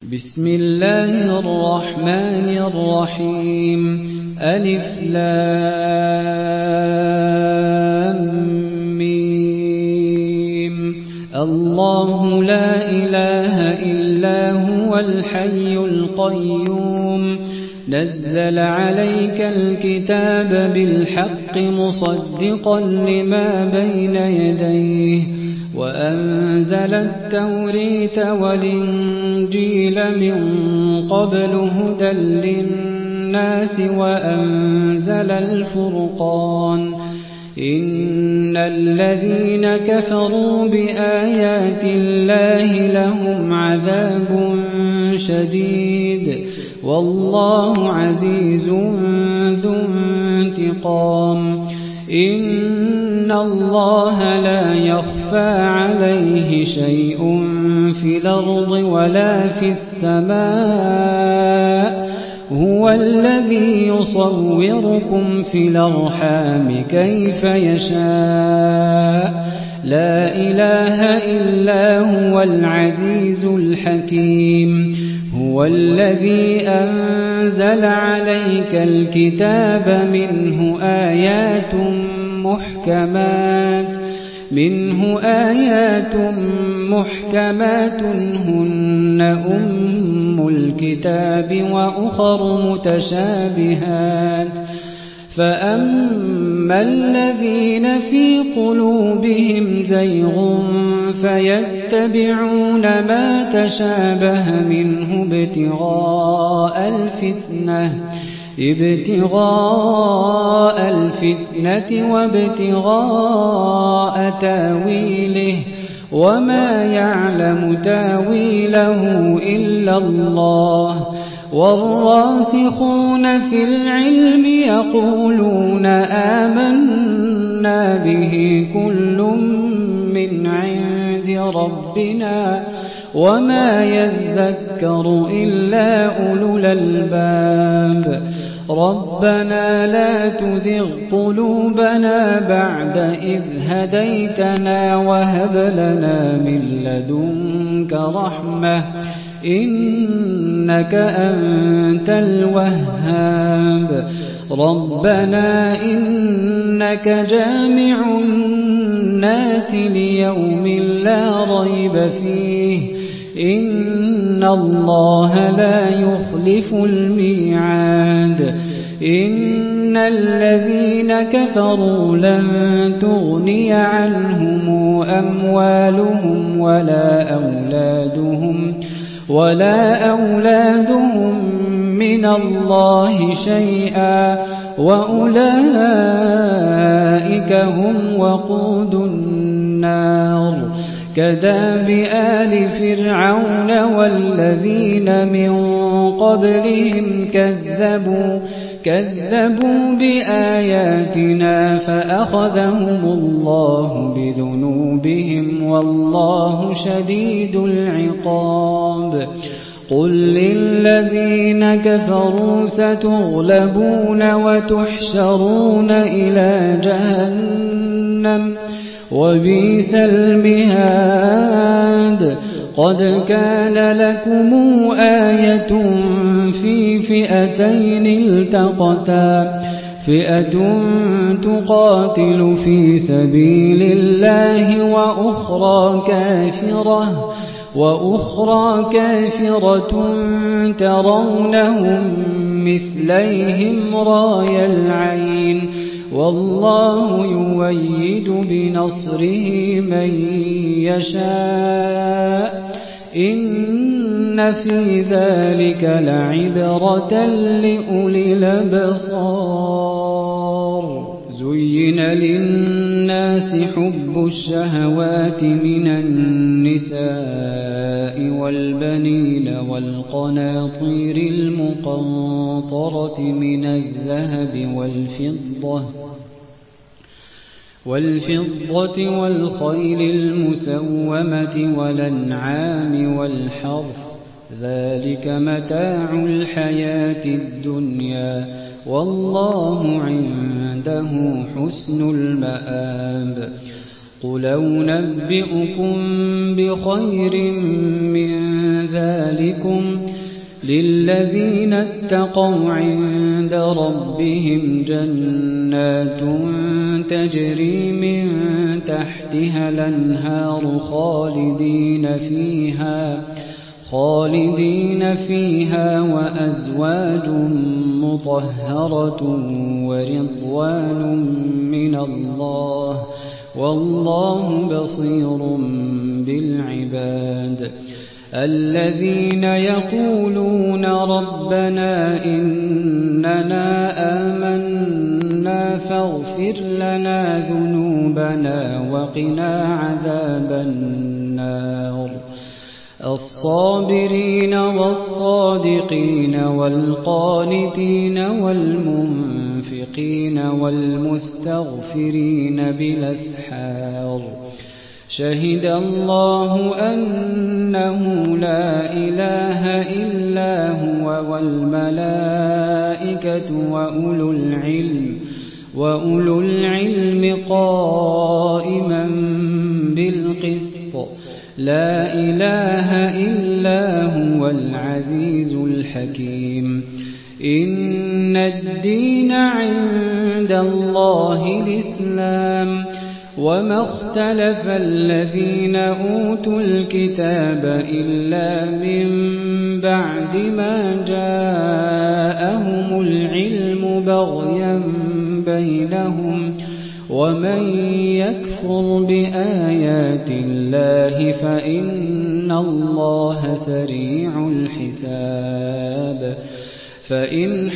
بسم الله الرحمن الرحيم ألف لام ميم الله لا إله إلا هو الحي القيوم نزل عليك الكتاب بالحق مصدقا لما بين يديه وأنزل التوريت والإنجيل من قبل هدى للناس وأنزل الفرقان إن الذين كفروا بآيات الله لهم عذاب شديد والله عزيز ذو انتقام إن الله لا يخفى عليه شيء في الأرض ولا في السماء هو الذي يصوركم في الأرحام كيف يشاء لا إله إلا هو العزيز الحكيم هو الذي أنزل عليك الكتاب منه آيات محكمات هن أم الكتاب وأخر متشابهات فأما الذين في قلوبهم زيغ فيتبعون ما تشابه منه ابتغاء الفتنة وابتغاء تاويله وما يعلم تاويله إلا الله والراسخون في العلم يقولون آمنا به كل من عند ربنا وما يذكر إلا أولو الألباب ربنا لا تزغ قلوبنا بعد إذ هديتنا وهب لنا من لدنك رحمة إنك أنت الوهاب ربنا إنك جامع الناس ليوم لا ريب فيه إن الله لا يخلف الميعاد إن الذين كفروا لن تغني عنهم أموالهم ولا أولادهم من الله شيئا وأولئك هم وقود النار كداب آل فرعون والذين من قبلهم كذبوا بآياتنا فأخذهم الله بذنوبهم والله شديد العقاب قل للذين كفروا ستغلبون وتحشرون إلى جهنم وبئس المهاد قد كان لكم آية في فئتين التقتا فئة تقاتل في سبيل الله وأخرى كافرة ترونهم مثليهم رأي العين والله يؤيد بنصره من يشاء إن في ذلك لعبرة لأولي الأبصار زين للناس حب الشهوات من النساء والبنين والقناطير المقنطرة من الذهب والفضة والخيل المسومة والأنعام والحرث ذلك متاع الحياة الدنيا والله عنده حسن المآب قل أنبئكم بخير من ذلكم للذين اتقوا عند ربهم جنات تجري من تحتها الأنهار خالدين فيها وأزواج مطهرة ورضوان من الله والله بصير بالعباد الذين يقولون ربنا إننا آمنا فاغفر لنا ذنوبنا وقنا عذاب النار الصابرين والصادقين والقانتين والمنفقين والمستغفرين بالأسحار شهد الله أنه لا إله إلا هو والملائكة وأولو العلم قائما بالقسط لا إله إلا هو العزيز الحكيم إن الدين عند الله الإسلام وما اختلف الذين أوتوا الكتاب إلا من بعد ما جاءهم العلم بغيا بينهم ومن يكفر بآيات الله فإن الله سريع الحساب فإن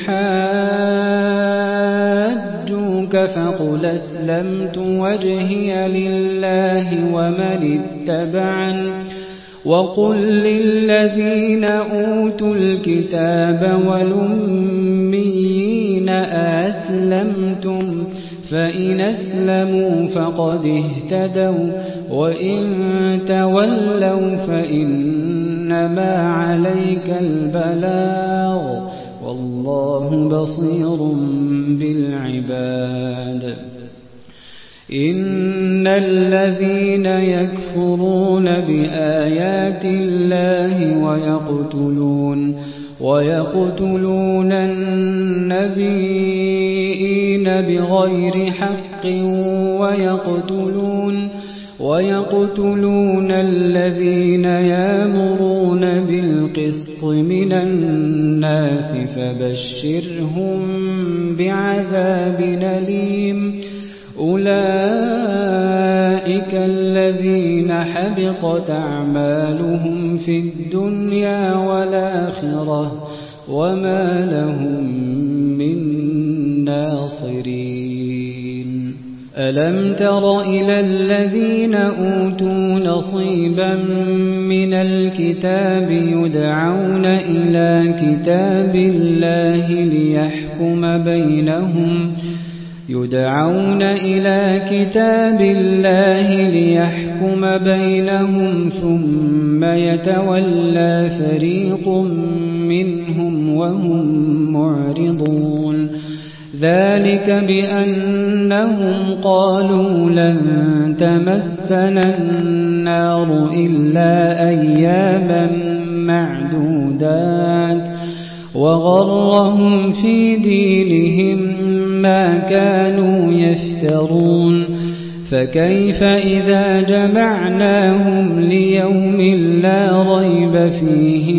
حاجوك فقل أسلمت وجهي لله ومن اتبعني وقل للذين أوتوا الكتاب والأميين أسلمتم فإن أسلموا فقد اهتدوا وإن تولوا فإنما عليك البلاغ والله بصير بالعباد إن الذين يكفرون بآيات الله ويقتلون النبيين بغير حق ويقتلون الذين يأمرون بالقسط من الناس فبشرهم بعذاب أليم أولئك الذين حبطت أعمالهم في الدنيا والآخرة وما لهم من ناصرين ألم تر إلى الذين أوتوا نصيبا من الكتاب يدعون إلى كتاب الله ليحكم بينهم ثم يتولى فريق منهم وهم معرضون ذلك بأنهم قالوا لن تمسنا النار إلا أياما معدودات وغرهم في دينهم ما كانوا يفترون فكيف إذا جمعناهم ليوم لا ريب فيه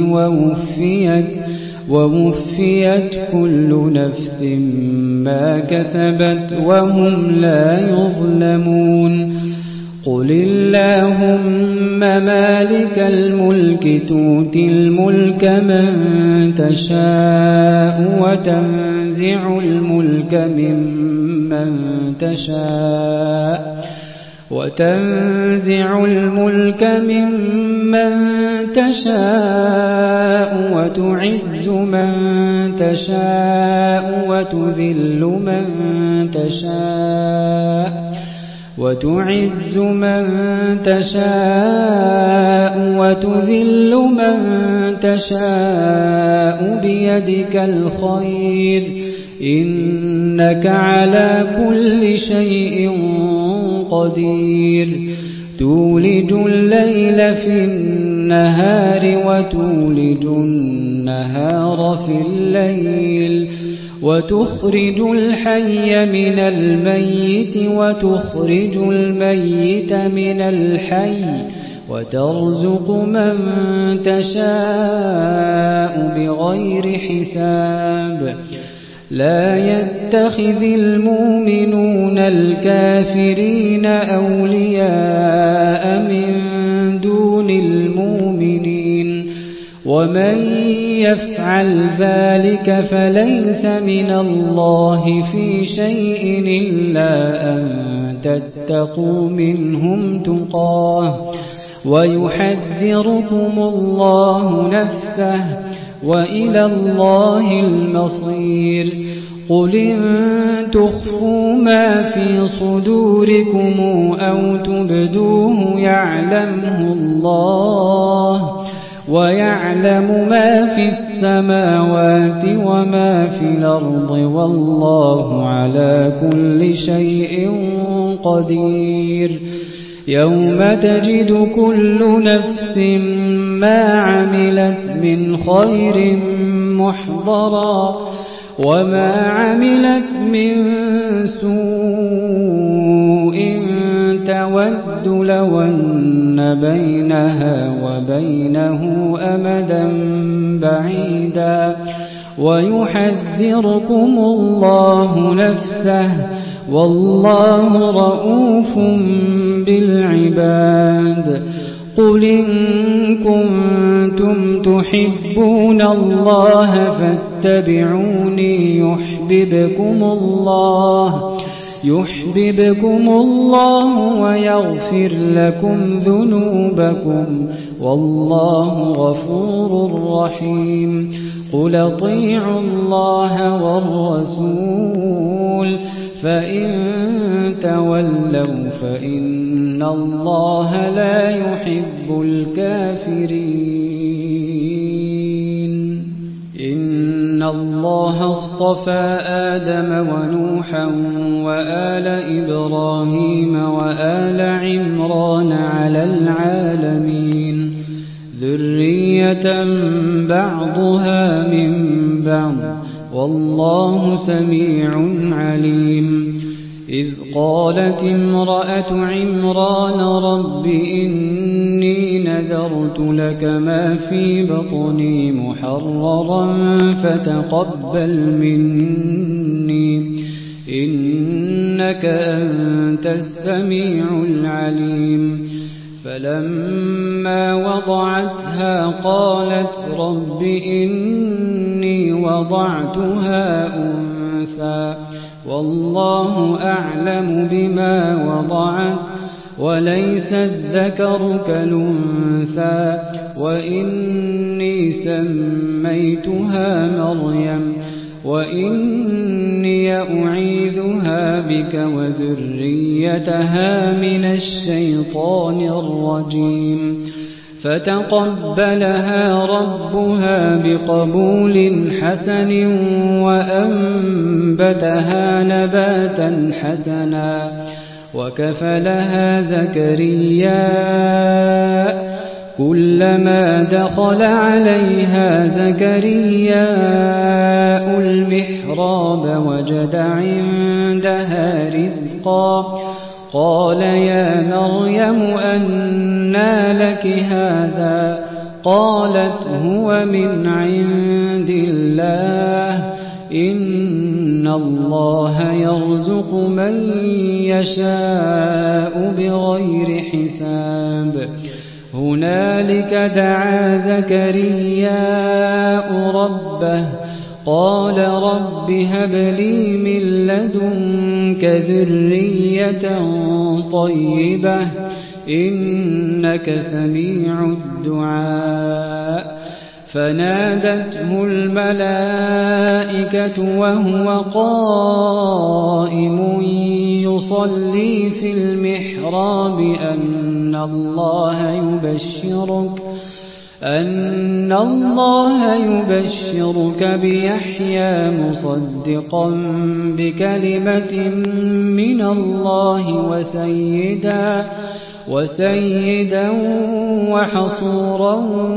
ووفيت كل نفس ما كسبت وهم لا يظلمون قل اللهم مالك الملك تؤتي الملك من تشاء وتنزع الملك ممن تشاء وتعز من تشاء وتذل من تشاء بيدك الخير إنك على كل شيء قدير تولج الليل في النهار النهار وتولج النهار في الليل وتخرج الحي من الميت وتخرج الميت من الحي وترزق من تشاء بغير حساب لا يتخذ المؤمنون الكافرين أولياء من دون المؤمنين ومن يفعل ذلك فليس من الله في شيء إلا أن تتقوا منهم تقاه ويحذركم الله نفسه وإلى الله المصير قل إن تخفوا ما في صدوركم أو تبدوه يعلمه الله ويعلم ما في السماوات وما في الأرض والله على كل شيء قدير يوم تجد كل نفس ما عملت من خير محضرا وما عملت من سوء تود لو أن بينها وبينه أمدا بعيدا ويحذركم الله نفسه والله رؤوف بالعباد قل إن كنتم تحبون الله فاتبعوني يحببكم الله ويغفر لكم ذنوبكم والله غفور رحيم قل اطيعوا الله والرسول فإن تولوا فإن الله لا يحب الكافرين إن الله اصطفى آدم ونوحا وآل إبراهيم وآل عمران على العالمين ذرية بعضها من بعض والله سميع عليم إذ قالت امرأة عمران رب إني نذرت لك ما في بطني محررا فتقبل مني إنك أنت السميع العليم فلما وضعتها قالت رب إني وضعتها أنثى والله أعلم بما وضعت وليس الذكر كالأنثى وإني سميتها مريم وإني أعيذها بك وذريتها من الشيطان الرجيم فتقبلها ربها بقبول حسن وأنبتها نباتا حسنا وكفلها زكريا كلما دخل عليها زكريا المحراب وجد عندها رزقا قال يا مريم أنى لك هذا قالت هو من عند الله إن الله يرزق من يشاء بغير حساب هنالك دعا زكريا ربه قال رب هب لي من لدنك ذرية طيبة إنك سميع الدعاء فنادته الملائكة وهو قائم يصلي في المحراب أن الله يبشرك بيحيى مصدقا بكلمة من الله وسيدا وحصورا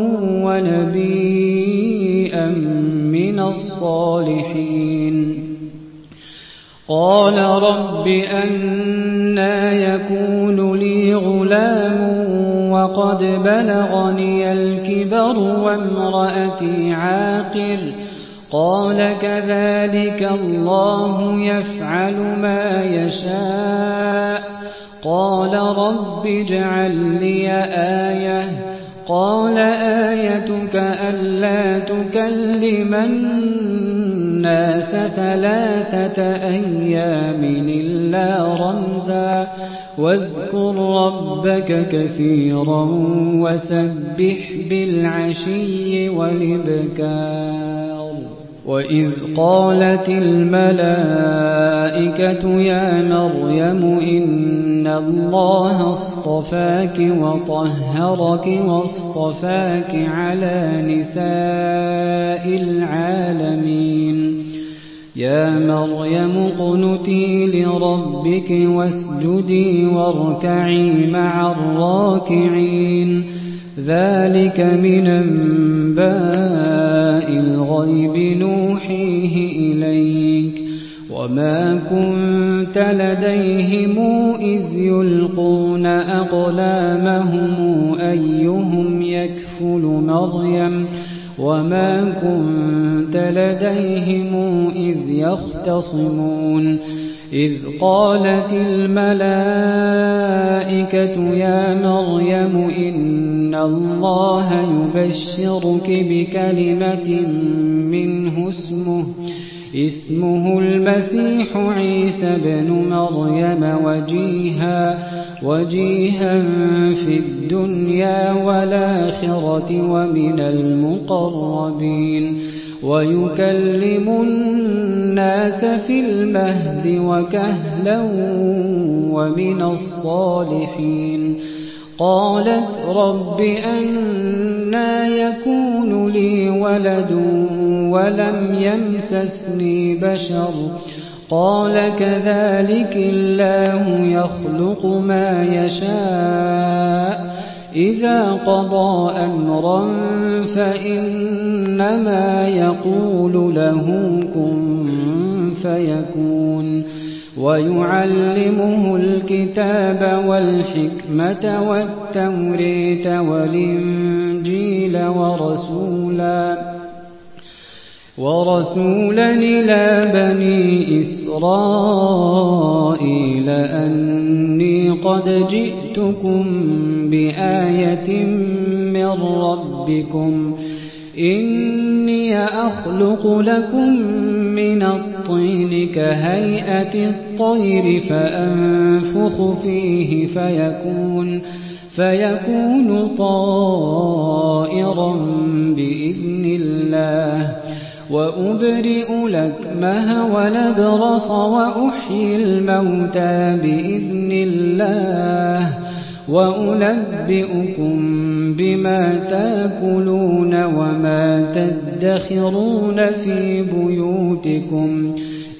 ونبيا من الصالحين. قال رب أنى يكون لي غلام وقد بلغني الكبر وامرأتي عاقر. قال كذلك الله يفعل ما يشاء. قال رب اجعل لي آية. قال آيتك ألا تكلم الناس 3 أيام إلا رمزا واذكر ربك كثيرا وسبح بالعشي والإبكار. وإذ قالت الملائكة يا مريم إن الله اصطفاك وطهرك واصطفاك على نساء العالمين. يا مريم اقنتي لربك واسجدي واركعي مع الراكعين. ذلك من أنباء الغيب نوحيه إليك وما كنت لديهم إذ يلقون أقلامهم أيهم يكفل مريم وما كنت لديهم إذ يختصمون. إذ قالت الملائكة يا مريم إن الله يبشرك بكلمة منه اسمه المسيح عيسى بن مريم وجيها في الدنيا والآخرة ومن المقربين ويكلم الناس في المهد وكهلا ومن الصالحين. قالت رب أنى يكون لي ولد ولم يمسسني بشر. قال كذلك الله يخلق ما يشاء إذا قضى أمرا فإنما يقول له كن فيكون. ويعلمه الكتاب والحكمة والتوريت والإنجيل ورسولا إلى بني إسرائيل أني قد جئتكم بآية من ربكم. إني أخلق لكم من الطين كهيئة الطير فأنفخ فيه فيكون طائرا بإذن الله. وأبرئ الأكمه والأبرص وأحيي الموتى بإذن الله. وأنبئكم بما تأكلون وما تدخرون في بيوتكم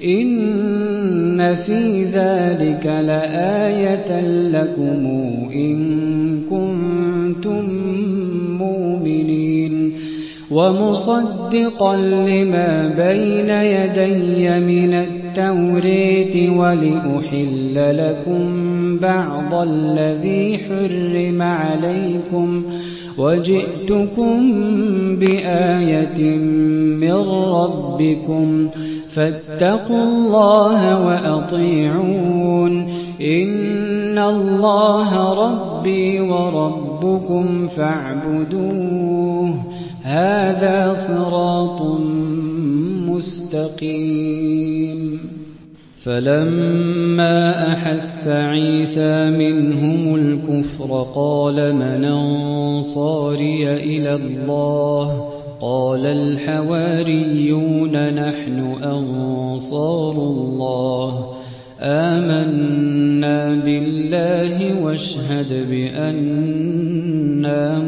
إن في ذلك لآية لكم إن كنتم مؤمنين. ومصدقا لما بين يدي من التوريت ولأحل لكم بعض الذي حرم عليكم وجئتكم بآية من ربكم فاتقوا الله وأطيعون. إن الله ربي وربكم فاعبدوه هذا صراط مستقيم. فلما أحس عيسى منهم الكفر قال من أنصاري إلى الله؟ قال الحواريون نحن أنصار الله آمنا بالله واشهد بأننا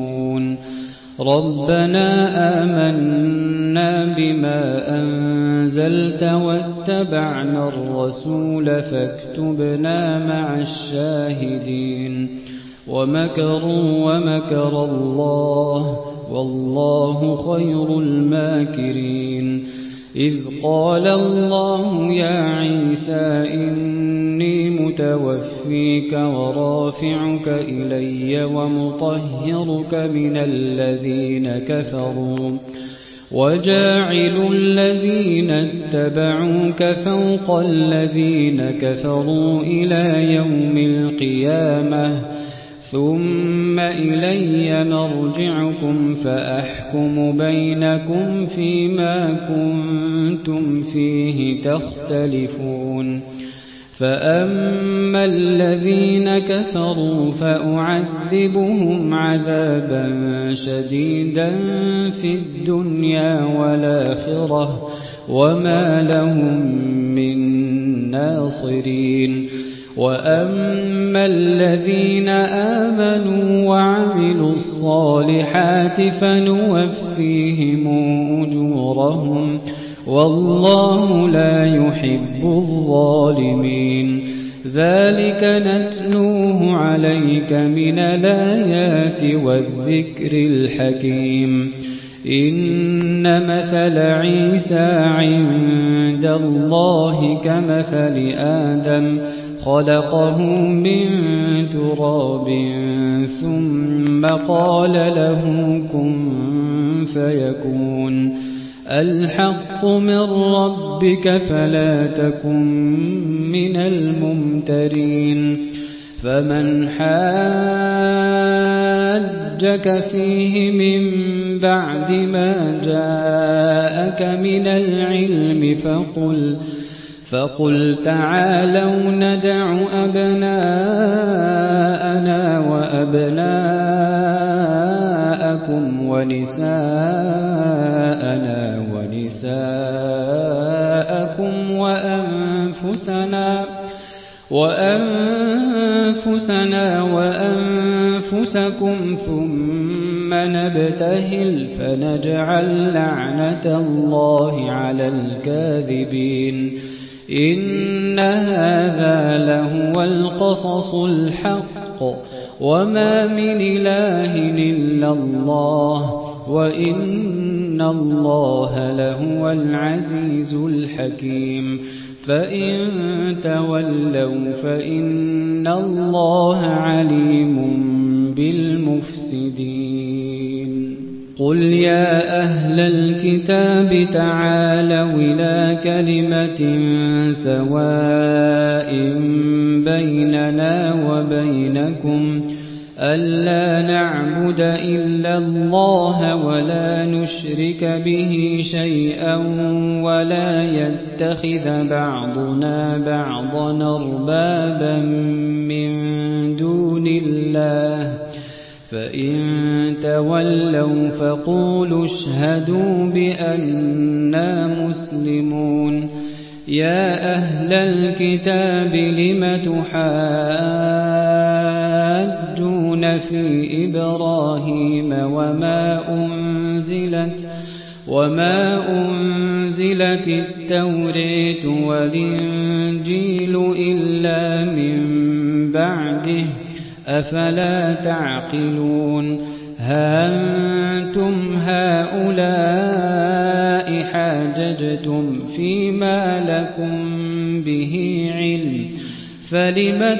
مسلمون. ربنا آمنا بما أنزلت أنزلت واتبعنا الرسول فاكتبنا مع الشاهدين ومكروا ومكر الله والله خير الماكرين إذ قال الله يا عيسى إني متوفيك ورافعك إلي ومطهرك من الذين كفروا وجاعل الذين اتبعوك فوق الذين كفروا إلى يوم القيامة ثم إلي مرجعكم فأحكم بينكم فيما كنتم فيه تختلفون فأما الذين كفروا فأعذبهم عذابا شديدا في الدنيا والآخرة وما لهم من ناصرين وأما الذين آمنوا وعملوا الصالحات فنوفيهم أجورهم والله لا يحب الظالمين ذلك نتلوه عليك من الآيات والذكر الحكيم إن مثل عيسى عند الله كمثل آدم خلقه من تراب ثم قال له كن فيكون الحق من ربك فلا تكن من الممترين فمن حاجك فيه من بعد ما جاءك من العلم فقل تعالوا ندع أبناءنا وأبناءكم ونساءنا ونساءكم وأنفسنا وأنفسكم ثم نبتهل فنجعل لعنة الله على الكاذبين إن هذا لهو القصص الحق وما من إله إلا الله وإن الله لهو العزيز الحكيم فإن تولوا فإن الله عليم بالمفسدين قل يا أهل الكتاب تعالوا إلى كلمة سواء بيننا وبينكم ألا نعبد إلا الله ولا نشرك به شيئا ولا يتخذ بعضنا بعضا أربابا من دون الله فإن تولوا فقولوا اشهدوا بأننا مسلمون يا أهل الكتاب لم تحاجون في إبراهيم وما أنزلت التوراة والإنجيل إلا من بعده أفلا تعقلون ها أنتم هؤلاء حاججتم فيما لكم به علم فلم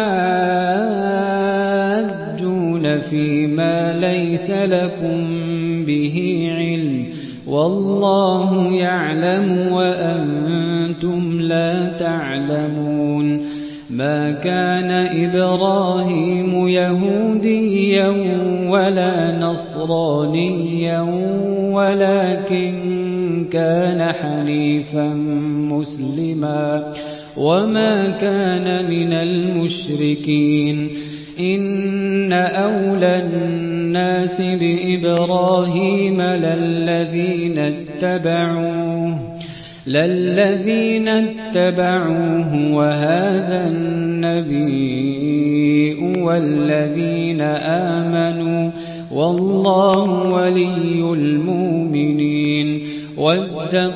تحاجون فيما ليس لكم به علم والله يعلم وأنتم لا تعلمون ما كان إبراهيم يهوديا ولا نصرانيا ولكن كان حنيفا مسلما وما كان من المشركين إن أولى الناس بإبراهيم للذين اتبعوه وهذا النبي والذين آمنوا والله ولي المؤمنين وَدَّت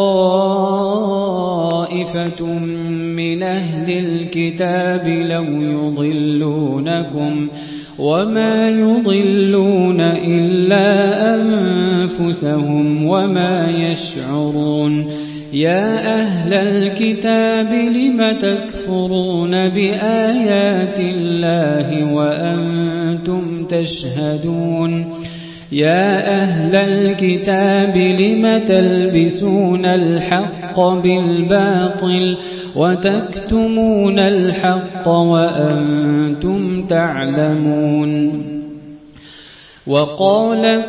طَّائِفَةٌ مِّنْ أَهْلِ الْكِتَابِ لَوْ يُضِلُّونَكُمْ وَمَا يُضِلُّونَ إِلَّا أَنفُسَهُمْ وَمَا يَشْعُرُونَ يَا أَهْلَ الْكِتَابِ لِمَ تَكْفُرُونَ بِآيَاتِ اللَّهِ وَأَنْتُمْ تَشْهَدُونَ يَا أَهْلَ الْكِتَابِ لِمَ تَلْبِسُونَ الْحَقَّ بِالْبَاطِلِ وَتَكْتُمُونَ الْحَقَّ وَأَنْتُمْ تَعْلَمُونَ وَقَالَتْ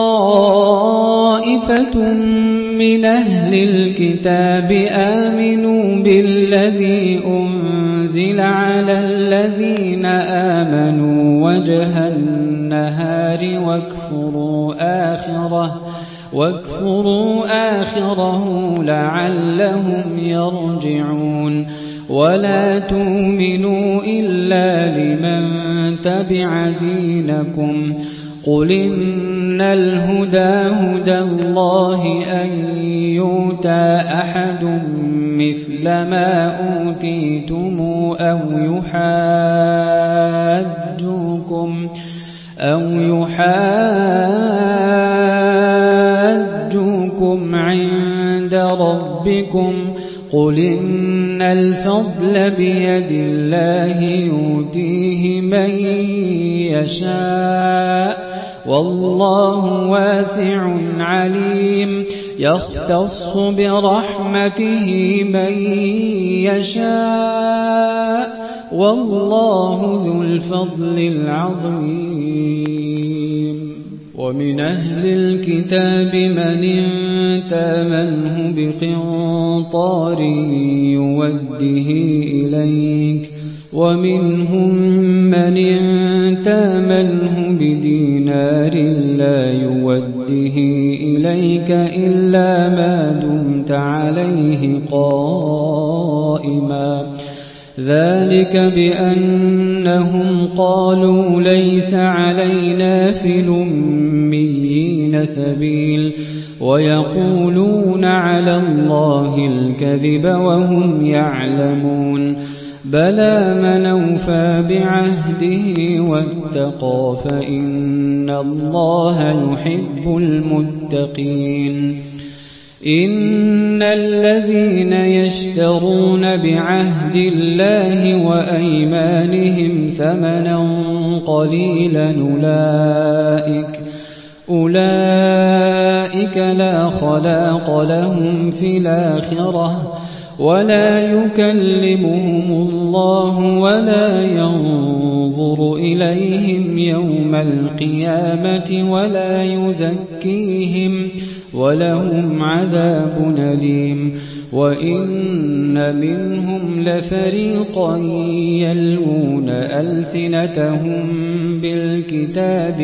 طَائِفَةٌ مِّنْ أَهْلِ الْكِتَابِ آمِنُوا بِالَّذِي أُنْزِلَ عَلَى الَّذِينَ آمَنُوا وَجْهَ النَّهَارِ واكفروا آخِرَهُ لَعَلَّهُمْ يَرْجِعُونَ وَلَا تُؤْمِنُوا إِلَّا لِمَن تَبِعَ دِينَكُمْ قُلْ إِنَّ الْهُدَىٰ هُدَى اللَّهِ أَن يُؤْتَىٰ أَحَدٌ مِّثْلَ مَا أُوتِيتُمْ أَوْ يُحَاجُّوكُمْ عِندَ رَبِّكُمْ قُلْ إِنَّ الْفَضْلَ بِيَدِ اللَّهِ يُؤْتِيهِ مَن يَشَاءُ وَاللَّهُ وَاسِعٌ عَلِيمٌ يَخْتَصُّ بِرَحْمَتِهِ مَن يَشَاءُ وَاللَّهُ ذُو الْفَضْلِ الْعَظِيمِ وَمِنْ أَهْلِ الْكِتَابِ مَنْ تَأْمَنْهُ بِقِنطَارٍ يُؤَدِّهِ إِلَيْكَ وَمِنْهُمْ مَنْ تَأْمَنْهُ بِدِينَارٍ لَا يُؤَدِّهِ إِلَيْكَ إِلَّا مَا دُمْتَ عَلَيْهِ قَائِمًا ذَلِكَ بِأَنَّهُمْ قَالُوا لَيْسَ عَلَيْنَا فِي الْأُمِّيِّينَ سَبِيلٌ وَيَقُولُونَ عَلَى اللَّهِ الْكَذِبَ وَهُمْ يَعْلَمُونَ بَلَىٰ مَنْ أَوْفَىٰ بِعَهْدِهِ وَاتَّقَىٰ فَإِنَّ اللَّهَ يُحِبُّ الْمُتَّقِينَ إِنَّ الَّذِينَ يَشْتَرُونَ بِعَهْدِ اللَّهِ وَأَيْمَانِهِمْ ثَمَنًا قَلِيلًا أُولَٰئِكَ لا خَلَاقَ لَهُمْ فِي الْآخِرَةِ وَلَا يُكَلِّمُهُمُ اللَّهُ وَلَا يَنظُرُ إِلَيْهِمْ يَوْمَ الْقِيَامَةِ وَلَا يُزَكِّيهِمْ وَلَهُمْ عَذَابٌ أَلِيمٌ وَإِنَّ مِنْهُمْ لَفَرِيقًا يَلْوُونَ أَلْسِنَتَهُم بِالْكِتَابِ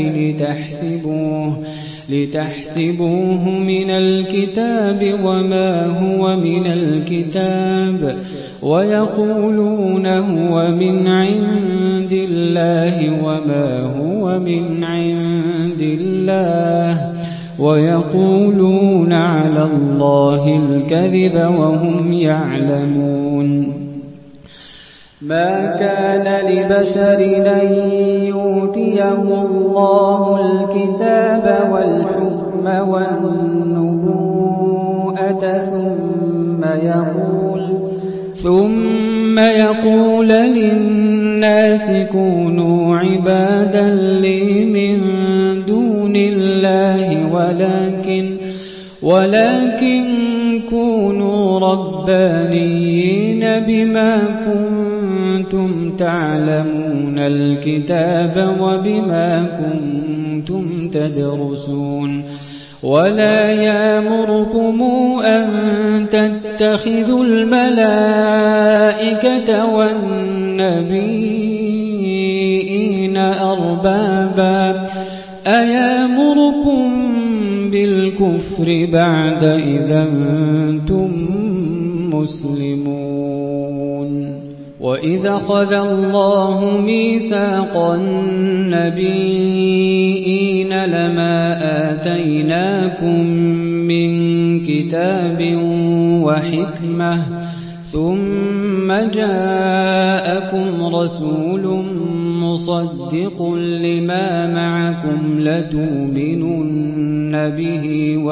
لِتَحْسَبُوهُ مِنَ الْكِتَابِ وَمَا هُوَ مِنَ الْكِتَابِ وَيَقُولُونَ هُوَ مِنْ عِندِ اللَّهِ وَمَا هُوَ مِنْ عِندِ اللَّهِ وَيَقُولُونَ عَلَى اللَّهِ الْكَذِبَ وَهُمْ يَعْلَمُونَ مَا كَانَ لِبَشَرٍ أَن يُؤْتِيَهُ اللَّهُ الْكِتَابَ وَالْحُكْمَ وَالنُّبُوَّةَ ثُمَّ يَقُولَ لِلنَّاسِ كُونُوا عِبَادًا لِّي مِن دُونِ اللَّهِ وَلَكِن كُونُوا رَبَّانِيِّينَ بِمَا كُنتُمْ تَعْلَمُونَ الْكِتَابَ وَبِمَا كُنتُمْ تَدْرُسُونَ وَلَا يَأْمُرُكُمْ أَن تَتَّخِذُوا الْمَلَائِكَةَ وَالنَّبِيِّينَ أَرْبَابًا أَيَأْمُرُكُم بِالْكُفْرِ بَعْدَ إِذْ أَنتُم مُّسْلِمُونَ وَإِذْ أَخَذَ اللَّهُ مِيثَاقَ النَّبِيِّينَ لَمَا آتَيْنَاكُم مِّن كتاب وحكمة ثم جاءكم رسول مصدق لما معكم لتؤمنن به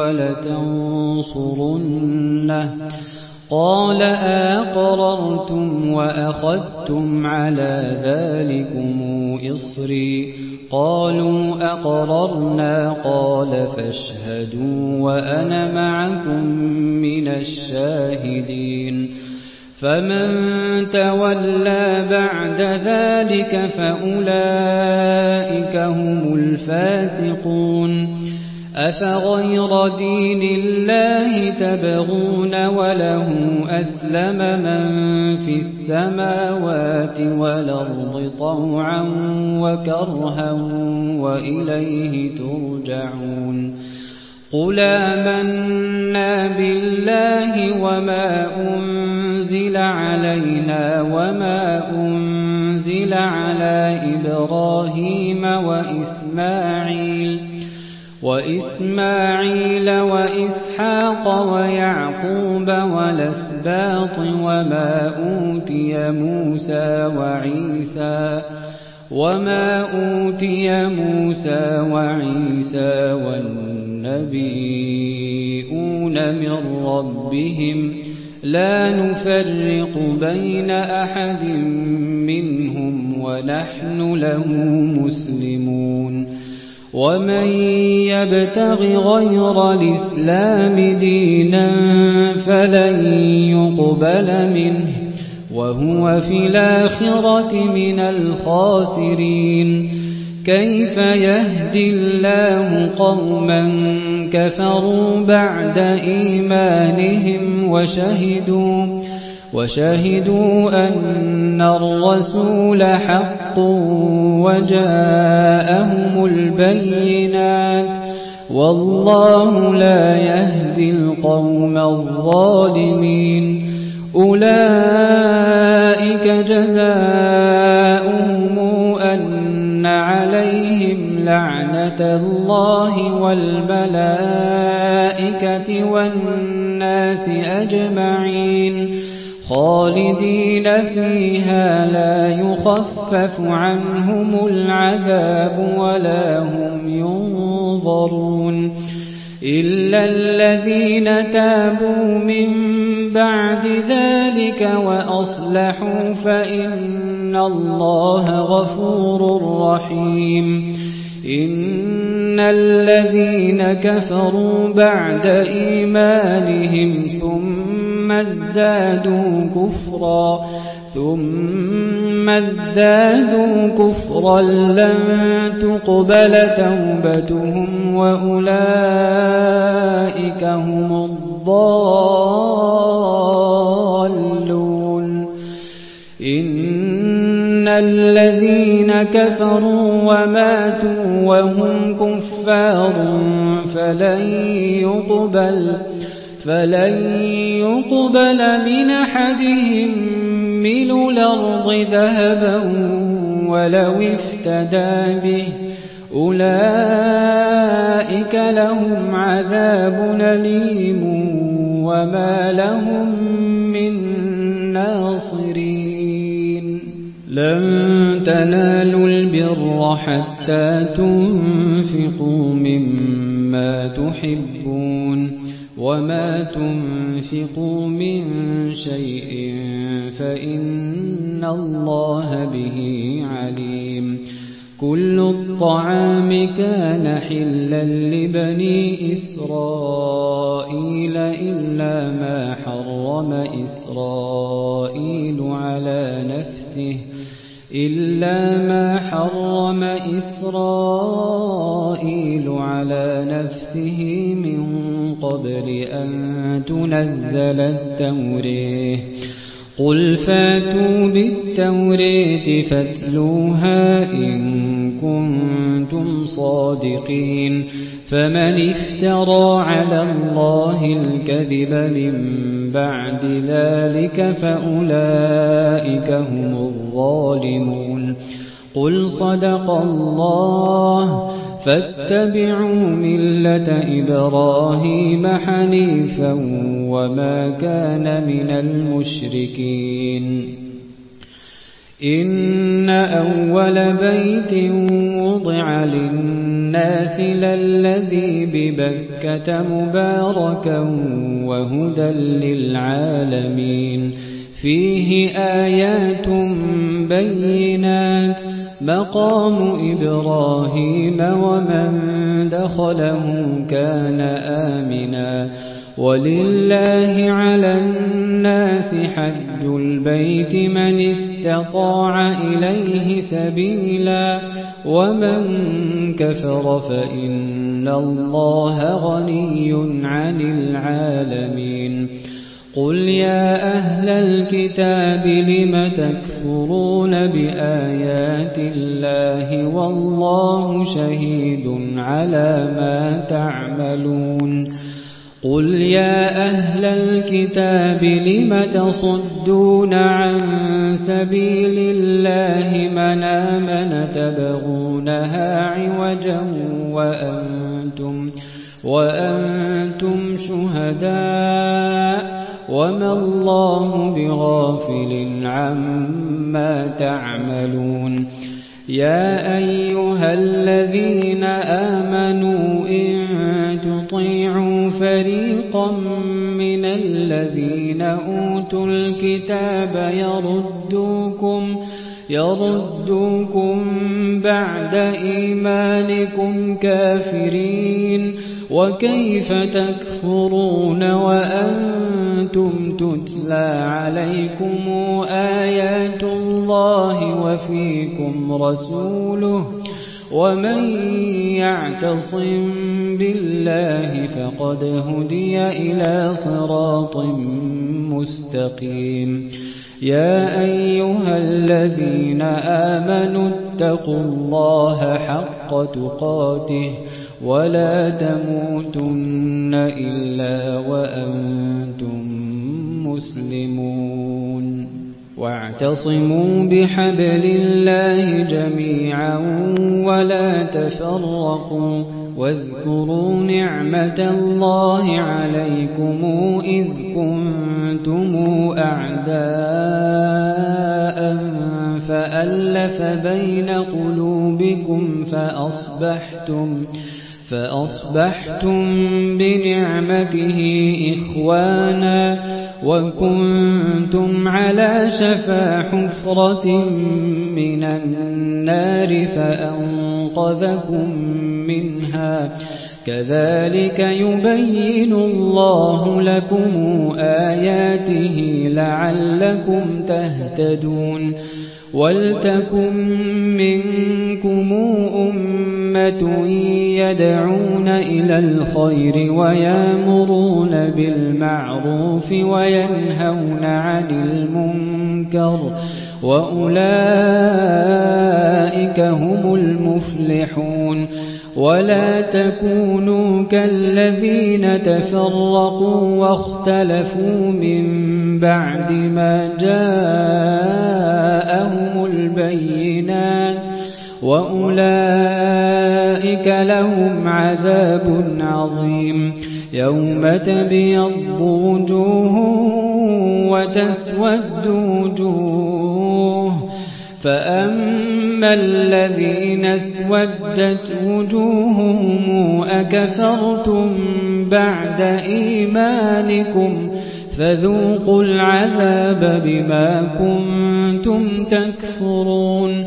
ولتنصرنه قال أقررتم وأخذتم على ذلكم إصري قالوا أقررنا قال فاشهدوا وأنا معكم من الشاهدين فمن تولى بعد ذلك فأولئك هم الفاسقون أفغير دين الله تبغون وله أسلم من في السماوات والأرض طوعا وكرها وإليه ترجعون قل آمنا بالله وما أنزل علينا وما أنزل على إبراهيم وإسماعيل وإسحاق ويعقوب والأسباط وما أوتي موسى وعيسى والنبيون من ربهم لا نفرق بين أحد منهم ونحن له مسلمون ومن يبتغ غير الإسلام دينا فلن يقبل منه وهو في الآخرة من الخاسرين كيف يهدي الله قوما كفروا بعد إيمانهم وشهدوا أن الرسول حق وجاءهم البينات والله لا يهدي القوم الظالمين أولئك جزاؤهم أن عليهم لعنة الله والملائكة والناس أجمعين خالدين فيها لا يخفف عنهم العذاب ولا هم ينظرون إلا الذين تابوا من بعد ذلك وأصلحوا فإن الله غفور رحيم إن الذين كفروا بعد إيمانهم ثم ازدادوا كفرا لن تقبل توبتهم وأولئك هم الضالون إن الذين كفروا وماتوا وهم كفار فلن يقبل من أحدهم ملء الأرض ذهبا ولو افتدى به أولئك لهم عذاب أليم وما لهم من ناصرين لن تنالوا البر حتى تنفقوا مما تحبون وما تنفقوا من شيء فإن الله به عليم كل الطعام كان حلا لبني إسرائيل إلا ما حرم إسرائيل على نفسه من قبل أن تنزل التوراة قل فاتوا بالتوراة فاتلوها إن كنتم صادقين فمن افترى على الله الكذب من بعد ذلك فأولئك هم الظالمون قل صدق الله فاتبعوا ملة إبراهيم حنيفا وما كان من المشركين إن أول بيت وضع للناس للذي ببكة مباركا وهدى للعالمين فيه آيات بينات مقام إبراهيم ومن دخله كان آمنا ولله على الناس حج البيت من استطاع إليه سبيلا ومن كفر فإن الله غني عن العالمين قل يا أهل الكتاب لم تكفرون بآيات الله والله شهيد على ما تعملون قل يا أهل الكتاب لم تصدون عن سبيل الله من آمن تبغونها عوجا وأنتم شهداء وما الله بغافل عما تعملون يا أيها الذين آمنوا إن تطيعوا فريقا من الذين أوتوا الكتاب يردوكم بعد إيمانكم كافرين وكيف تكفرون وأنتم تتلى عليكم آيات الله وفيكم رسوله ومن يعتصم بالله فقد هدي إلى صراط مستقيم يا أيها الذين آمنوا اتقوا الله حق تقاته ولا تموتن إلا وأنتم مسلمون واعتصموا بحبل الله جميعا ولا تفرقوا واذكروا نعمة الله عليكم إذ كنتم أعداء فألف بين قلوبكم فأصبحتم بنعمته إخوانا وكنتم على شفا حفرة من النار فأنقذكم منها كذلك يبين الله لكم آياته لعلكم تهتدون ولتكن منكم أمة يدعون إلى الخير ويأمرون بالمعروف وينهون عن المنكر وأولئك هم المفلحون ولا تكونوا كالذين تفرقوا واختلفوا من بعد ما جاءهم البينات وأولئك لهم عذاب عظيم يوم تبيض وجوه وتسود وجوه فأما الذين اسودت وجوههم أكفرتم بعد إيمانكم فذوقوا العذاب بما كنتم تكفرون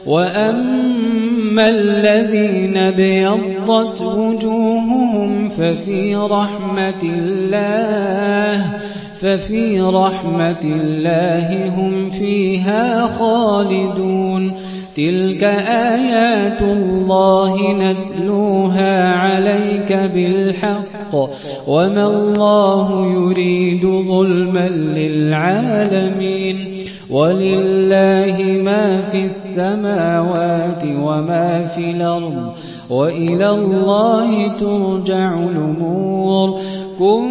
وأما الذين ابيضت وجوههم ففي رحمة الله هم فيها خالدون تلك آيات الله نتلوها عليك بالحق وما الله يريد ظلما للعالمين ولله ما في السماوات وما في الأرض وإلى الله ترجع الأمور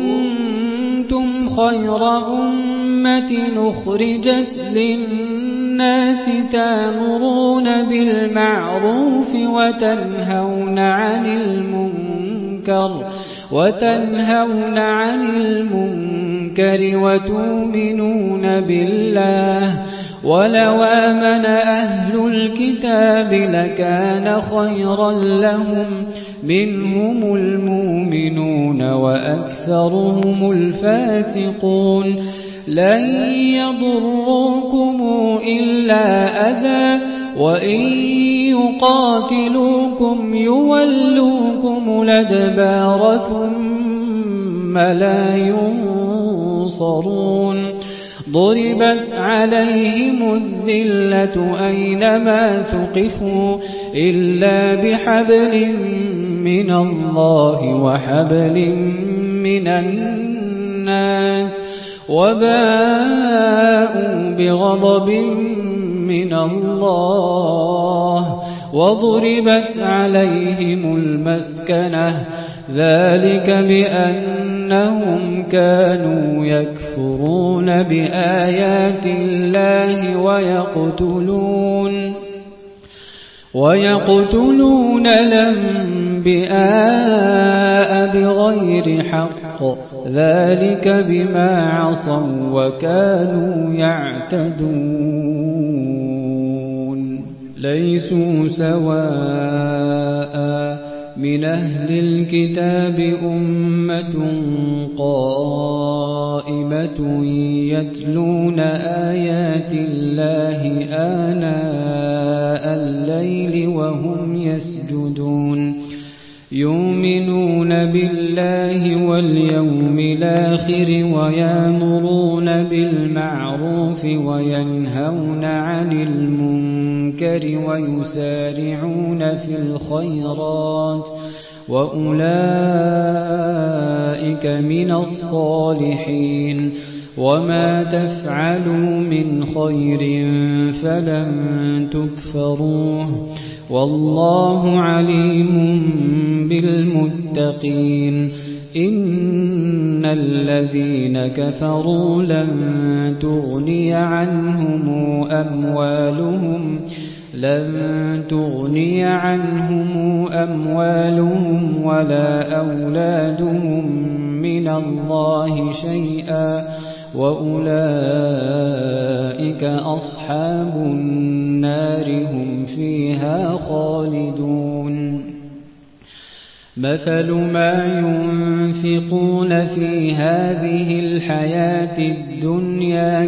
كنتم خير أمة أخرجت للناس الناس تأمرون بالمعروف وتنهون عن المنكر وتؤمنون بالله ولو آمن أهل الكتاب لكان خيرا لهم منهم المؤمنون وأكثرهم الفاسقون لن يضروكم إلا أذى وإن يقاتلوكم يولوكم الأدبار ثم لا ينصرون ضربت عليهم الذلة أينما ثقفوا إلا بحبل من الله وحبل من الناس وباءوا بغضب من الله وضربت عليهم المسكنة ذلك بأنهم كانوا يكفرون بآيات الله ويقتلون الأنبياء بغير حق ذلك بما عصوا وكانوا يعتدون ليسوا سواء من أهل الكتاب أمة قائمة يتلون آيات الله آناء الليل وهم يسجدون يؤمنون بالله واليوم الآخر ويأمرون بالمعروف وينهون عن المنكر ويسارعون في الخيرات وأولئك من الصالحين وما تفعلوا من خير فلن تكفروه والله عليم بالمتقين إن الذين كفروا لن تغني عنهم أموالهم ولا أولادهم من الله شيئا وأولئك أصحاب النار هم فيها خالدون مثل ما ينفقون في هذه الحياة الدنيا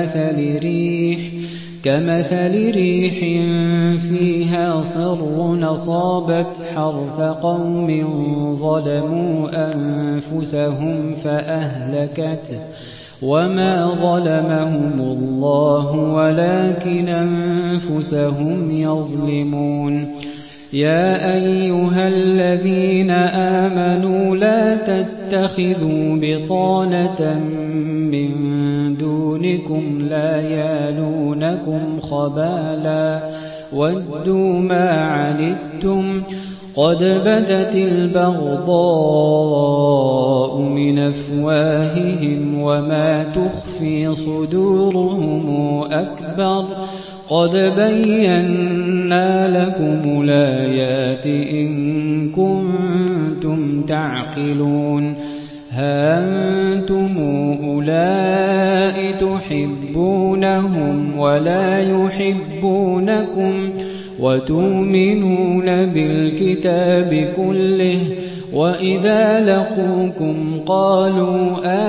كمثل ريح فيها صر أصابت حرث قوم ظلموا أنفسهم فأهلكته وما ظلمهم الله ولكن أنفسهم يظلمون يا أيها الذين آمنوا لا تتخذوا بطانة من دونكم لا يالونكم خبالا ودوا ما عنتم قد بدت البغضاء من أفواههم وما تخفي صدورهم أكبر قد بينا لكم الآيات إن كنتم تعقلون ها أنتم أولئك تحبونهم ولا يحبونكم وتؤمنون بالكتاب كله وإذا لقوكم قالوا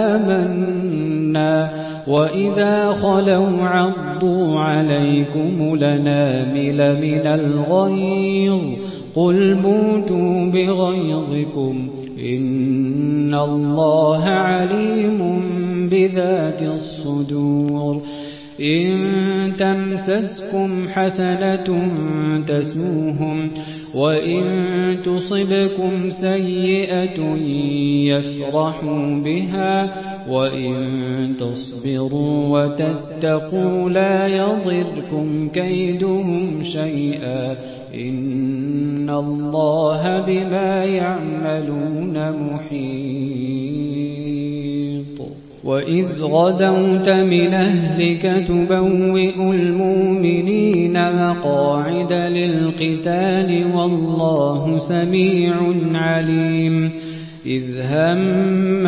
آمنا وإذا خلوا عضوا عليكم الأنامل من الغيظ قل موتوا بغيظكم إن الله عليم بذات الصدور إن تمسسكم حسنة تسوهم وإن تصبكم سيئة يفرحوا بها وإن تصبروا وتتقوا لا يضركم كيدهم شيئا إن الله بما يعملون محيط وإذ غدوت من أهلك تبوئ المؤمنين مقاعد للقتال والله سميع عليم إذ هم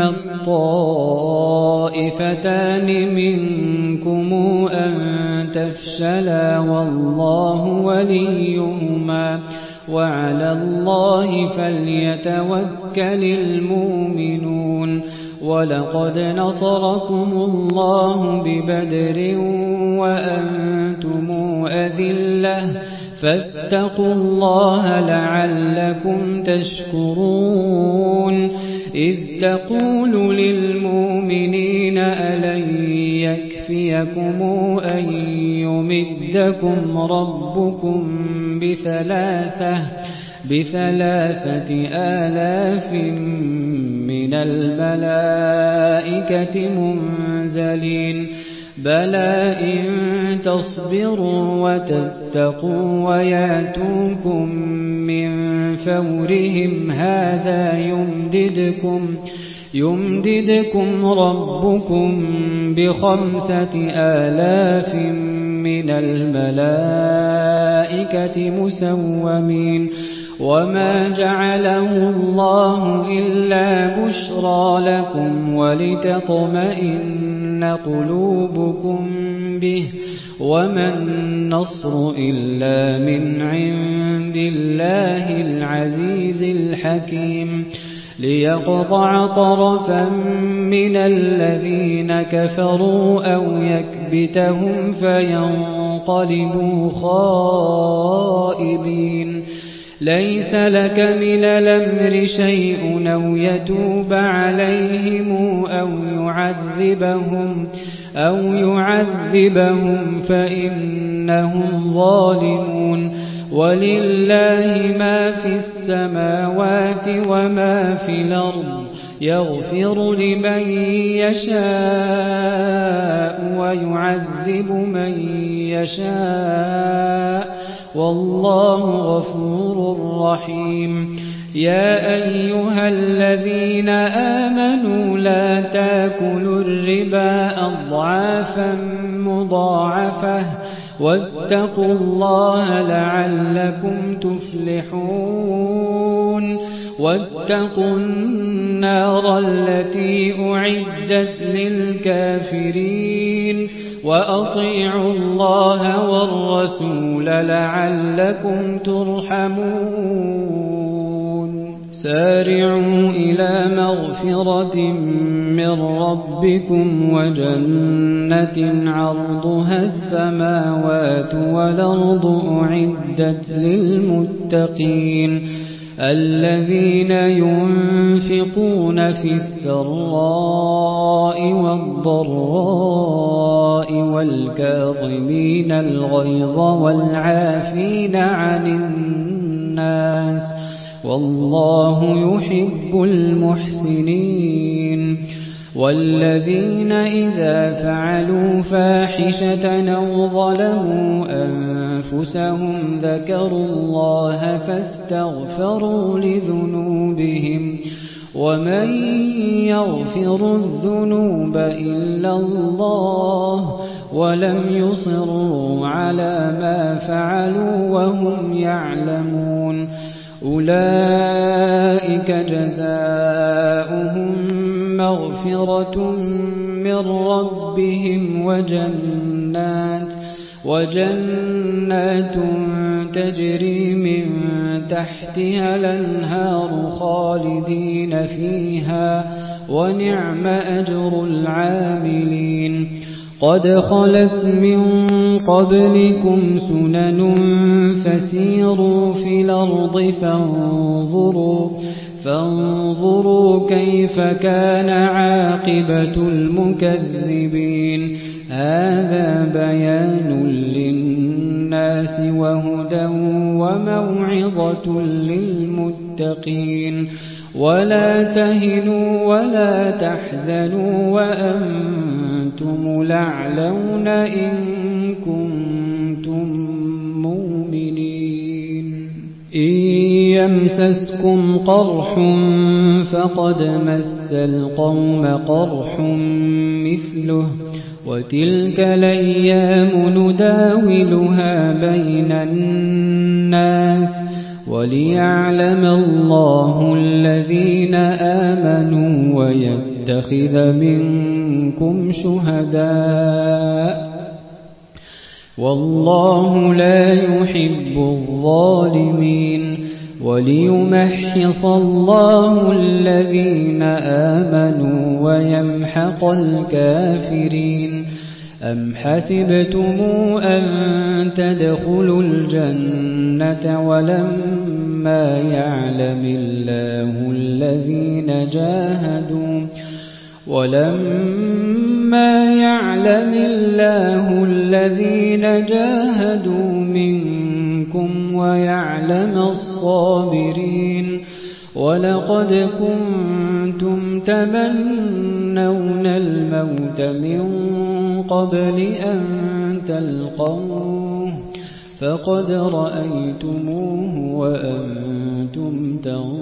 الطائفتان منكم أن تفشلا والله وليهما وعلى الله فليتوكل المؤمنون ولقد نصركم الله ببدر وأنتم أذلة فاتقوا الله لعلكم تشكرون إذ تقول للمؤمنين ألن يكفيكم أن يمدكم ربكم بثلاثة آلاف من الملائكة منزلين بلى إن تصبروا وتتقوا وياتوكم من فورهم هذا يمددكم ربكم ب5,000 من الملائكة مسومين وما جعله الله إلا بشرى لكم ولتطمئن قلوبكم به وما النصر إلا من عند الله العزيز الحكيم ليقطع طرفا من الذين كفروا أو يكبتهم فينقلبوا خائبين ليس لك من الأمر شيء أو يتوب عليهم أو يعذبهم فإنهم ظالمون ولله ما في السماوات وما في الأرض يغفر لمن يشاء ويعذب من يشاء والله غفور رحيم يا أيها الذين آمنوا لا تاكلوا الربا أضعافا مضاعفة واتقوا الله لعلكم تفلحون واتقوا النار التي أعدت للكافرين وأطيعوا الله والرسول لعلكم ترحمون سارعوا إلى مغفرة من ربكم وجنة عرضها السماوات والأرض أعدت للمتقين الذين ينفقون في السراء والضراء والكاظمين الغيظ والعافين عن الناس والله يحب المحسنين والذين إذا فعلوا فاحشة أو ظلموا أنفسهم ذكروا الله فاستغفروا لذنوبهم ومن يغفر الذنوب إلا الله ولم يصروا على ما فعلوا وهم يعلمون أولئك جزاؤهم مغفرة من ربهم وجنات تجري من تحتها الأنهار خالدين فيها ونعم أجر العاملين قد خلت من قبلكم سنن فسيروا في الأرض فانظروا كيف كان عاقبة المكذبين هذا بيان للناس وهدى وموعظة للمتقين ولا تهنوا ولا تحزنوا وأنتم الأعلون إن كنتم مؤمنين إن يمسسكم قرح فقد مس القوم قرح مثله وتلك الأيام نداولها بين الناس وليعلم الله الذين آمنوا ويتخذ منكم شهداء والله لا يحب الظالمين وليمحص الله الذين آمنوا ويمحق الكافرين أم حسبتم أن تدخلوا الجنة ولما يعلم الله الذين جاهدوا منكم ويعلم الصابرين ولقد كنتم تمنون الموت من قبل أن تلقوه فقد رأيتموه وأنتم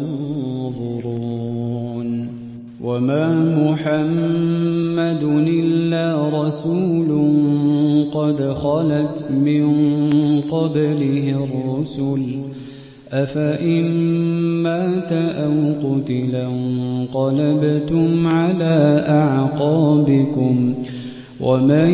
تنظرون وما محمد إلا رسول قد خلت من قبله الرسل أفإن مات أو قتلا انقلبتم على أعقابكم ومن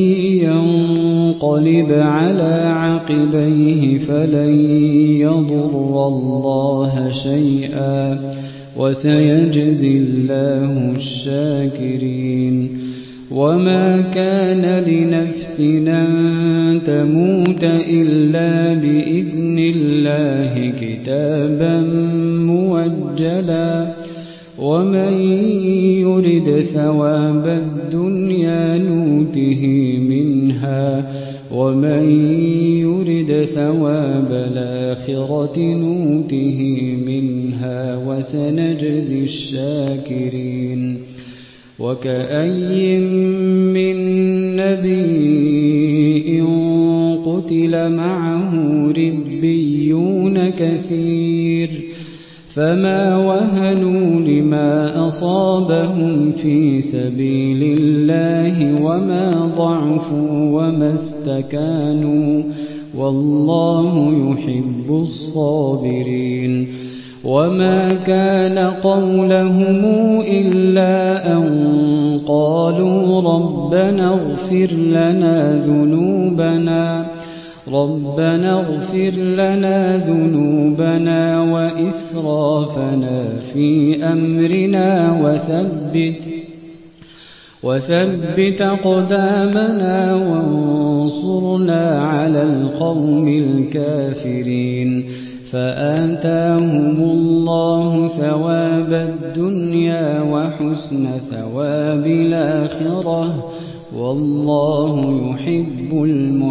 ينقلب على عقبيه فلن يضر الله شيئا وسيجزي الله الشاكرين وما كان لنفس أن تموت إلا بإذن الله كتابا موجلا ومن يرد ثواب الدنيا نوته منها ومن يرد ثواب الآخرة نوته منها وسنجزي الشاكرين وكأي من نبي قتل معه ربيون كثير فما وهنوا لما أصابهم في سبيل الله وما ضعفوا وما استكانوا والله يحب الصابرين وما كان قولهم إلا أن قالوا ربنا اغفر لنا ذنوبنا وإسرافنا في أمرنا وثبت أقدامنا وانصرنا على القوم الكافرين فآتاهم الله ثواب الدنيا وحسن ثواب الآخرة والله يحب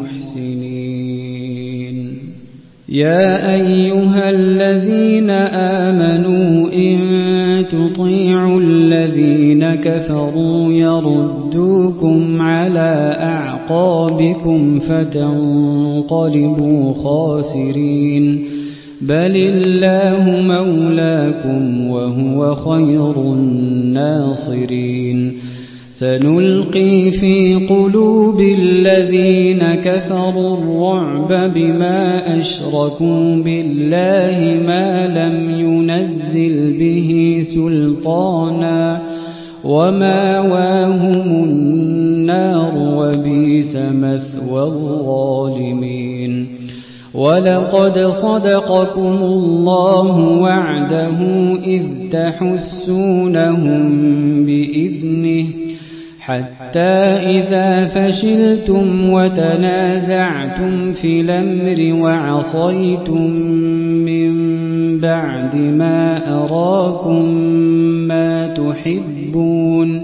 المحسنين يا أيها الذين آمنوا إن تطيعوا الذين كفروا يردوكم على أعقابكم فتنقلبوا خاسرين بل الله مولاكم وهو خير الناصرين سنلقي في قلوب الذين كفروا الرعب بما أشركوا بالله ما لم ينزل به سلطانا ومأواهم النار وبئس مثوى الظالمين ولقد صدقكم الله وعده إذ تحسونهم بإذنه حتى إذا فشلتم وتنازعتم في الأمر وعصيتم من بعد ما أراكم ما تحبون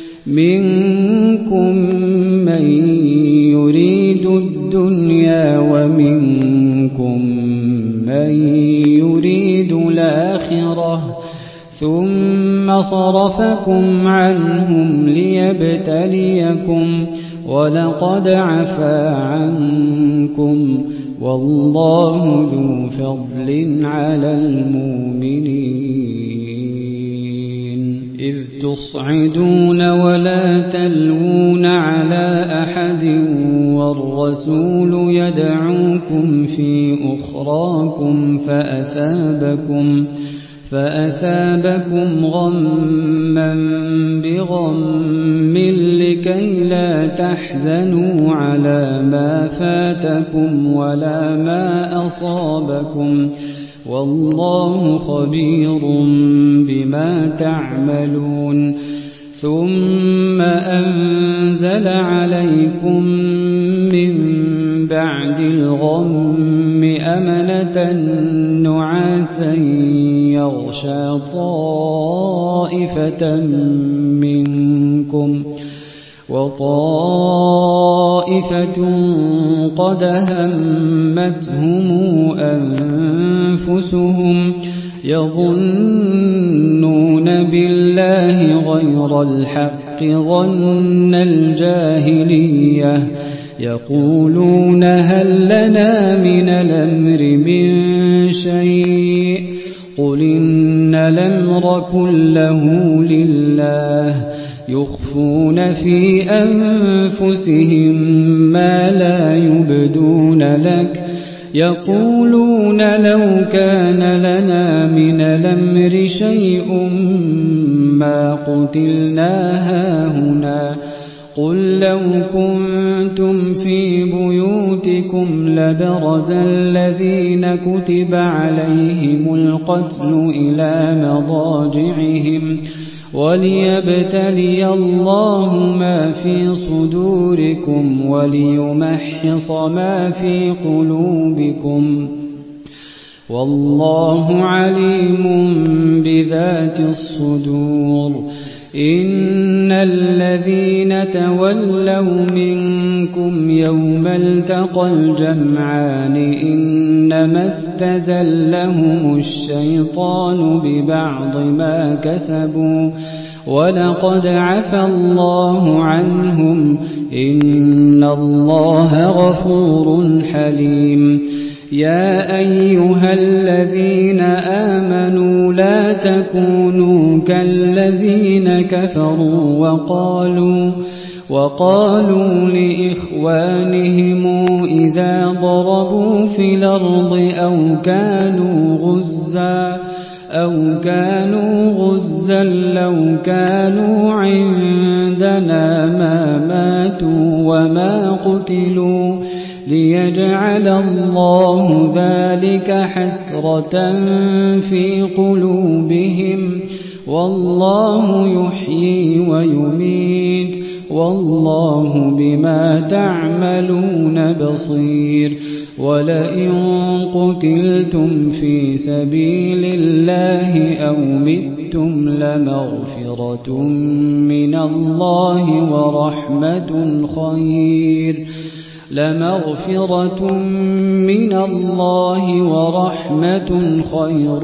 منكم من يريد الدنيا ومنكم من يريد الآخرة ثم صرفكم عنهم ليبتليكم ولقد عفا عنكم والله ذو فضل على المؤمنين إذ تصعدون ولا تلوون على أحد والرسول يدعوكم في أخراكم فأثابكم غما بغم لكي لا تحزنوا على ما فاتكم ولا ما أصابكم والله خبير بما تعملون ثم أنزل عليكم من بعد الغم أمنة نعاسا يغشى طائفة منكم وطائفة قد همتهم أنفسهم يظنون بالله غير الحق ظن الجاهلية يقولون هل لنا من الأمر من شيء قل إن الأمر كله لله يخفون في أنفسهم ما لا يبدون لك يقولون لو كان لنا من الأمر شيء ما قتلنا هاهنا قل لو كنتم في بيوتكم لبرز الذين كتب عليهم القتل إلى مضاجعهم وليبتلي الله ما في صدوركم وليمحص ما في قلوبكم والله عليم بذات الصدور إن الذين تولوا منكم يوم التقى الجمعان إنما استزلهم الشيطان ببعض ما كسبوا ولقد عفى الله عنهم إن الله غفور حليم يا أيها الذين آمنوا لا تكونوا كالذين كفروا وقالوا لإخوانهم إذا ضربوا في الأرض أو كانوا غزا لو كانوا عندنا ما ماتوا وما قتلوا ليجعل الله ذلك حسرة في قلوبهم والله يحيي ويميت والله بما تعملون بصير ولئن قتلتم في سبيل الله أو متم لمغفرة من الله ورحمة خير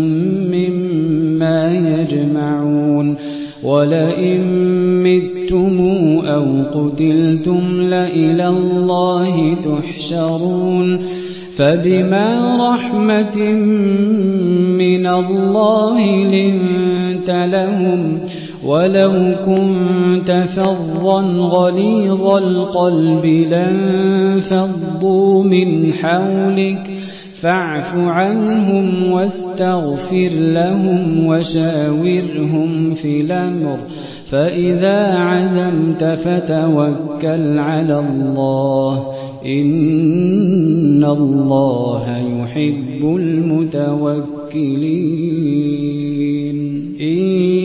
مما يجمعون ولئن متم أو قتلتم لإلى الله تحشرون فبما رحمة من الله لنت لهم ولو كنت فظا غليظ القلب لانفضوا من حولك فاعف عنهم واستغفر لهم وشاورهم في الأمر فإذا عزمت فتوكل على الله إن الله يحب المتوكلين إن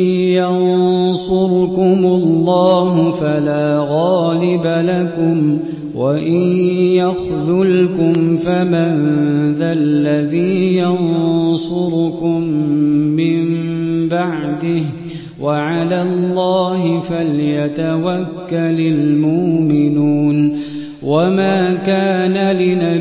ينصركم الله فلا غالب لكم وإن يخذلكم فمن ذا الذي ينصركم من بعده وعلى الله فليتوكل المؤمنون وما كان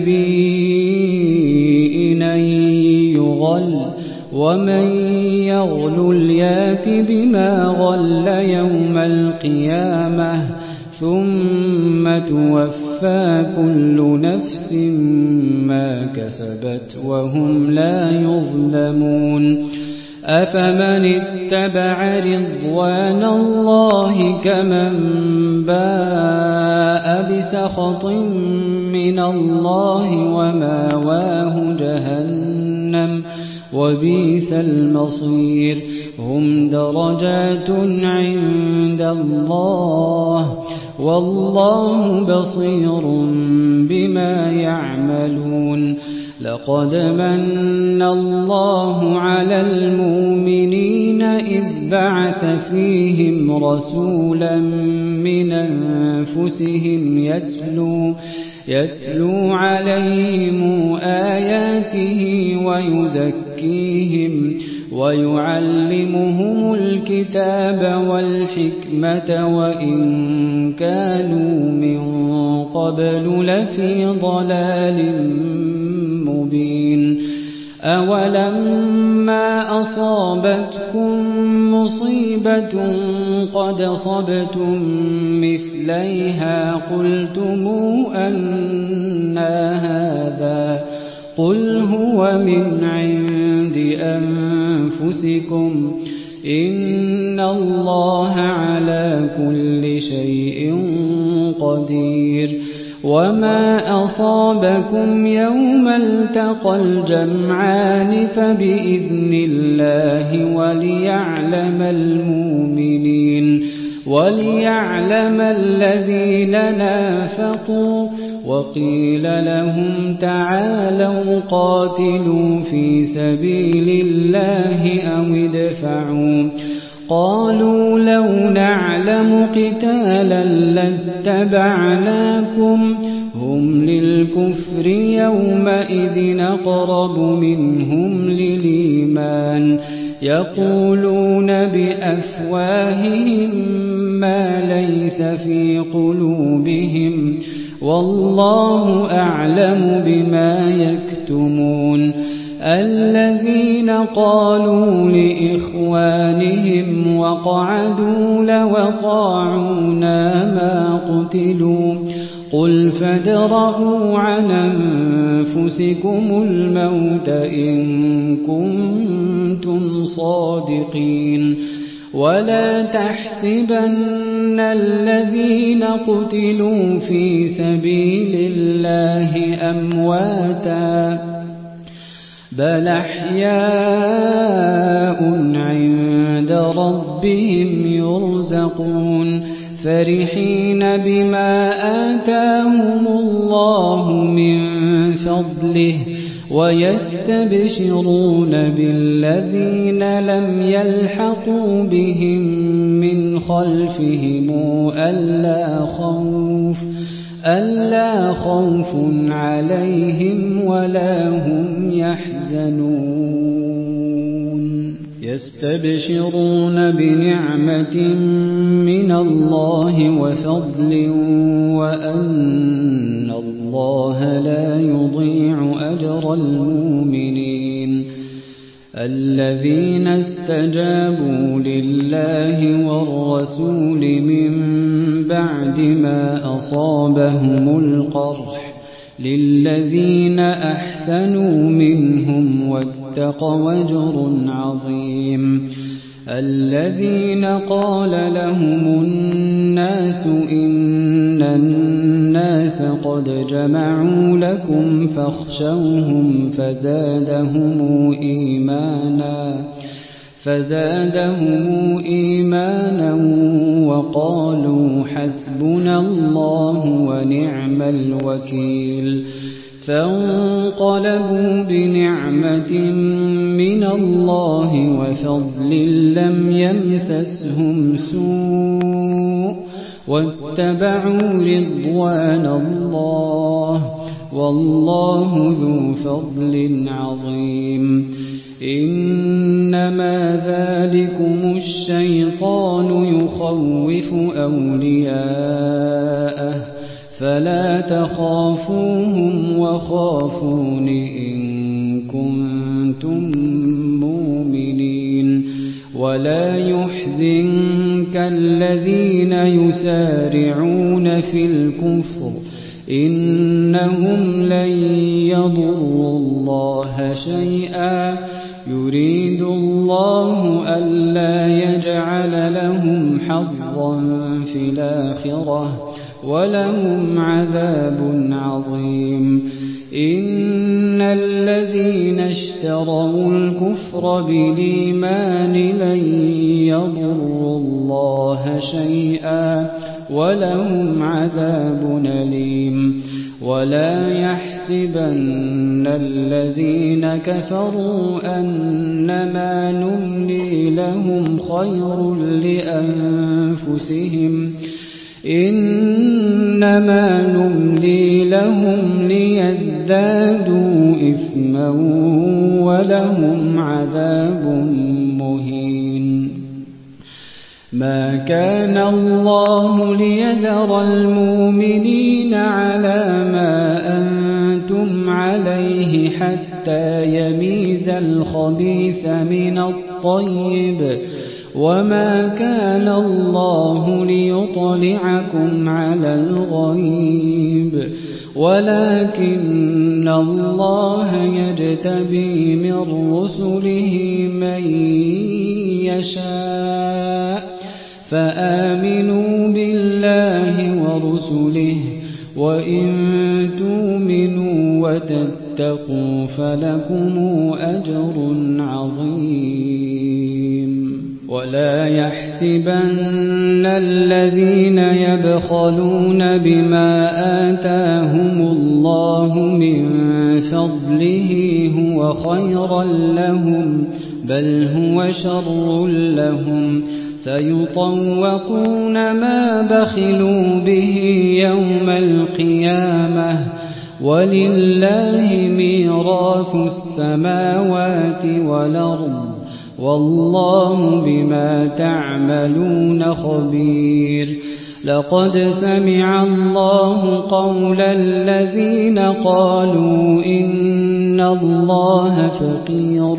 لنبي أن يغل ومن يغل يات بما غل يوم القيامة ثم توفى توفى كل نفس ما كسبت وهم لا يظلمون أفمن اتبع رضوان الله كمن باء بسخط من الله وماواه جهنم وبئس المصير هم درجات عند الله والله بصير بما يعملون لقد من الله على المؤمنين إذ بعث فيهم رسولا من أنفسهم يتلو عليهم آياته ويزكيهم ويعلمهم الكتاب والحكمة وإن كانوا من قبل لفي ضلال مبين أولما أصابتكم مصيبة قد أصبتم مثليها قلتم أنى هذا قل هو من عند أنفسكم إن الله على كل شيء قدير وما أصابكم يوم التقى الجمعان فبإذن الله وليعلم الذين نافقوا وقيل لهم تعالوا قاتلوا في سبيل الله أو ادفعوا قالوا لو نعلم قتالا لاتبعناكم هم للكفر يومئذ أقرب منهم للإيمان يقولون بأفواههم ما ليس في قلوبهم والله أعلم بما يكتمون الذين قالوا لإخوانهم وقعدوا لو أطاعونا ما قتلوا قل فادرءوا عن أنفسكم الموت إن كنتم صادقين ولا تحسبن الذين قتلوا في سبيل الله أمواتا بل أحياء عند ربهم يرزقون فرحين بما آتاهم الله من فضله ويستبشرون بالذين لم يلحقوا بهم من خلفهم ألا خوف عليهم ولا هم يحزنون يستبشرون بنعمة من الله وفضل وأن الله لا يضيع أجر المؤمنين الذين استجابوا لله والرسول من بعد ما أصابهم القرح للذين أحسنوا منهم واتقوا أجر عظيم الذين قال لهم الناس إن الناس قد جمعوا لكم فاخشوهم فزادهم إيمانا وقالوا حسبنا الله ونعم الوكيل فانقلبوا بنعمة من الله وفضل لم يمسسهم سوء واتبعوا رضوان الله والله ذو فضل عظيم إنما ذلكم الشيطان يخوف أولياءه فلا تخافوهم وخافون إن كنتم مؤمنين ولا يحزنك الذين يسارعون في الكفر إنهم لن يضروا الله شيئا يريد الله ألا يجعل لهم حظا في الآخرة ولهم عذاب عظيم إن الذين اشتروا الكفر بالإيمان لن يضروا الله شيئا ولهم عذاب أليم ولا يحسبن الذين كفروا أنما نملي لهم خير لأنفسهم إنما نملي لهم ليزدادوا إثما ولهم عذاب مهين ما كان الله ليذر المؤمنين على ما أنتم عليه حتى يميز الخبيث من الطيب وما كان الله ليطلعكم على الغيب ولكن الله يجتبي من رسله من يشاء فآمنوا بالله ورسله وإن تؤمنوا وتتقوا فلكم أجر عظيم ولا يحسبن الذين يبخلون بما آتاهم الله من فضله هو خيرا لهم بل هو شر لهم سيطوقون ما بخلوا به يوم القيامة ولله ميراث السماوات والأرض والله بما تعملون خبير لقد سمع الله قول الذين قالوا إن الله فقير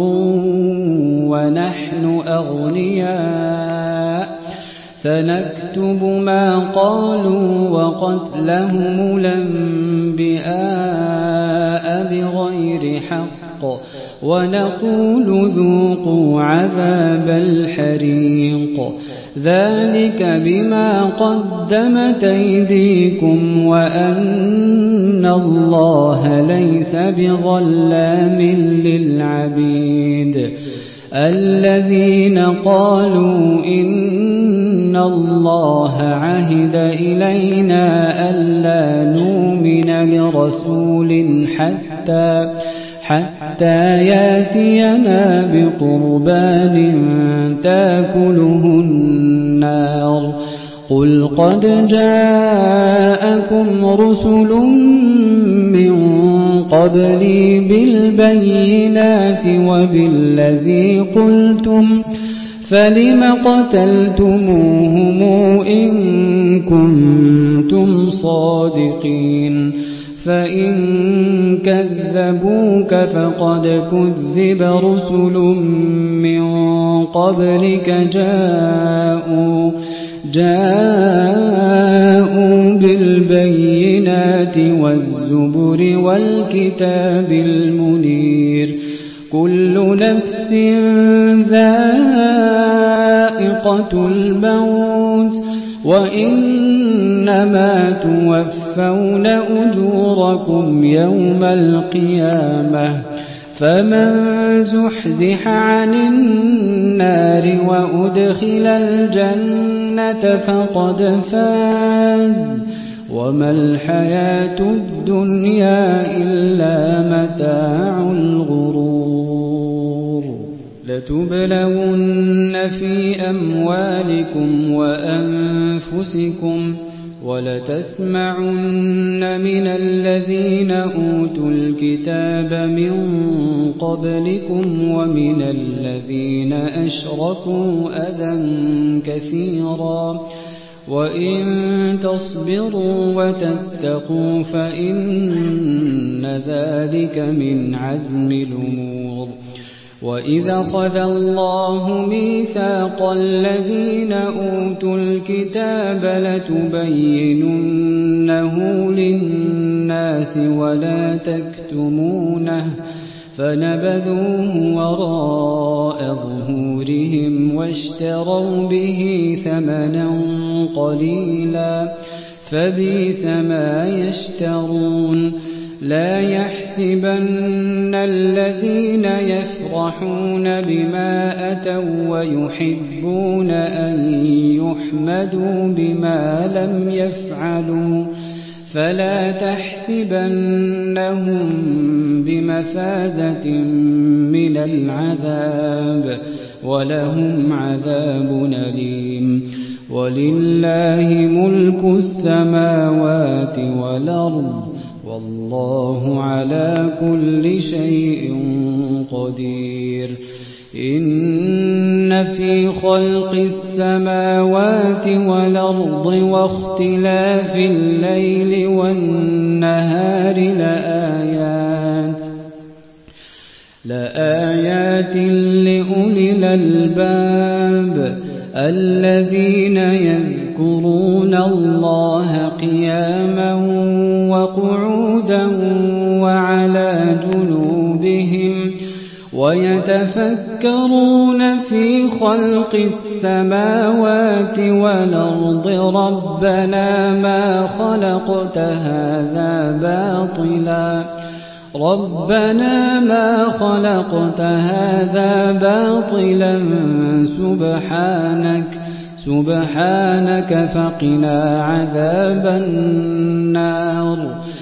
ونحن أغنياء سنكتب ما قالوا وقتلهم الأنبياء بغير حق ونقول ذوقوا عذاب الحريق ذلك بما قدمت أيديكم وأن الله ليس بظلام للعبيد الذين قالوا إن الله عهد إلينا ألا نؤمن لرسول حتى ياتينا بقربان تاكله النار قل قد جاءكم رسل من قبلي بالبينات وبالذي قلتم فلم قتلتموهم إن كنتم صادقين فإن كذبوك فقد كذب رسل من قبلك جاءوا بالبينات والزبر والكتاب المنير كل نفس ذائقة الموت وإنما توفون أجوركم يوم القيامة فمن زحزح عن النار وأدخل الجنة فقد فاز وما الحياة الدنيا إلا متاع الغرور لتبلون في أموالكم وأنفسكم ولتسمعن من الذين أوتوا الكتاب من قبلكم ومن الذين أشركوا أذى كثيرا وإن تصبروا وتتقوا فإن ذلك من عزم الأمور وإذا أخذ الله ميثاق الذين أوتوا الكتاب لتبيننه للناس الناس ولا تكتمونه فنبذوه وراء ظهورهم واشتروا به ثمنا قليلا فبئس ما يشترون لا يحسبن الذين يفرحون بما أتوا ويحبون أن يحمدوا بما لم يفعلوا فلا تحسبنهم بمفازة من العذاب ولهم عذاب أليم ولله ملك السماوات والأرض والله على كل شيء قدير إن في خلق السماوات والأرض واختلاف الليل والنهار لآيات لأولي الألباب الذين يذكرون الله قياما وقعودا وعلى جنوبهم ويتفكرون في خلق السماوات والأرض ربنا ما خلقت هذا باطلا سبحانك فقنا عذاب النار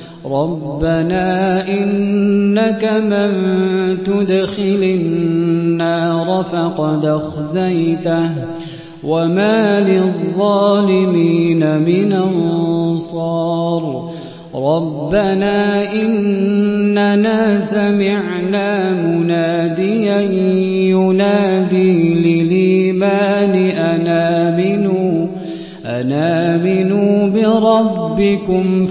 ربنا إنك من تدخل النار فقد أخزيته وما للظالمين من أنصار ربنا إننا سمعنا مناديا ينادي للإيمان أن آمنوا بربكم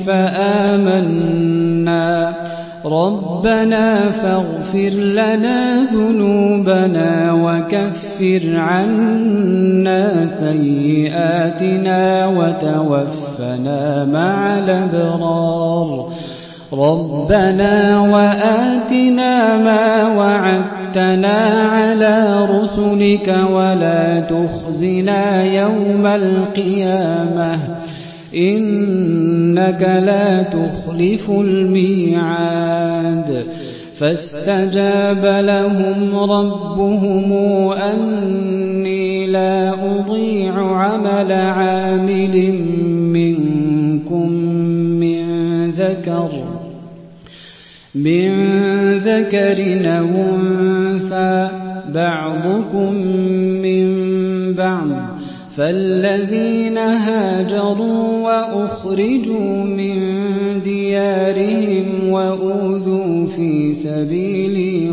فآمنا ربنا فاغفر لنا ذنوبنا وكفر عنا سيئاتنا وتوفنا مع الأبرار ربنا وآتنا ما وعدتنا على رسلك ولا تخزنا يوم القيامة إنك لا تخلف الميعاد فاستجاب لهم ربهم أني لا أضيع عمل عامل منكم من ذكر أو أنثى بعضكم من بعض فالذين هاجروا وأخرجوا من ديارهم وأوذوا في سبيلي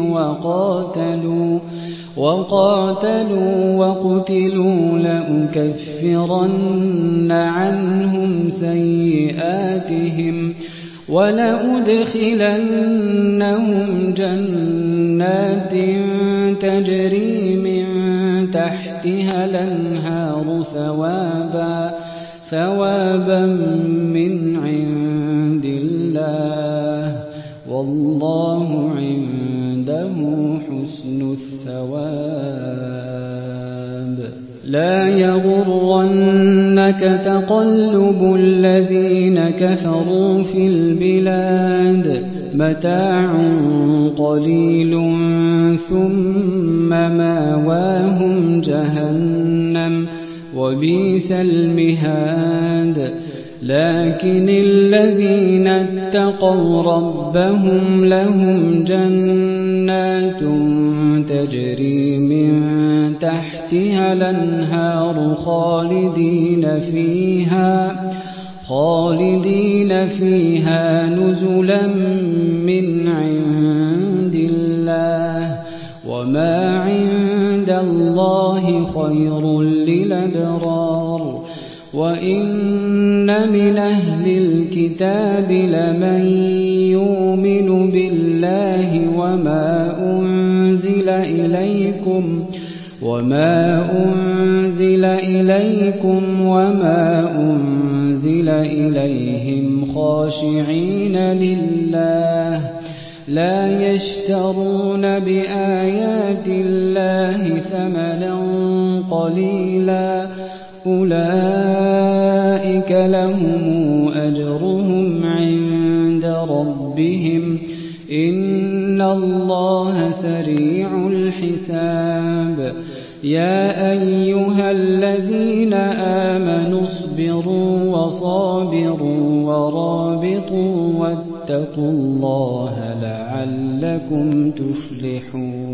وقاتلوا وقتلوا لأكفرن عنهم سيئاتهم ولأدخلنهم جنات تجري من تحتها الأنهار ثوابا من عند الله والله عنده حسن الثواب لا يغرنك تقلب الذين كفروا في البلاد متاع قليل ثم ماواهم جهنم وبئس المهاد لكن الذين اتقوا ربهم لهم جنات تجري من تحتها الأنهار خالدين فيها نزلا من عند الله وما عند الله خير للأبرار وإن من أهل الكتاب لمن يؤمن بالله وما أنزل إليكم وما أنزل إليهم خاشعين لله لا يشترون بآيات الله ثمنا قليلا أولئك لهم أجرهم عند ربهم إن الله سريع الحساب يا أيها الذين آمنوا اصبروا وصابروا ورابطوا واتقوا الله لعلكم تفلحون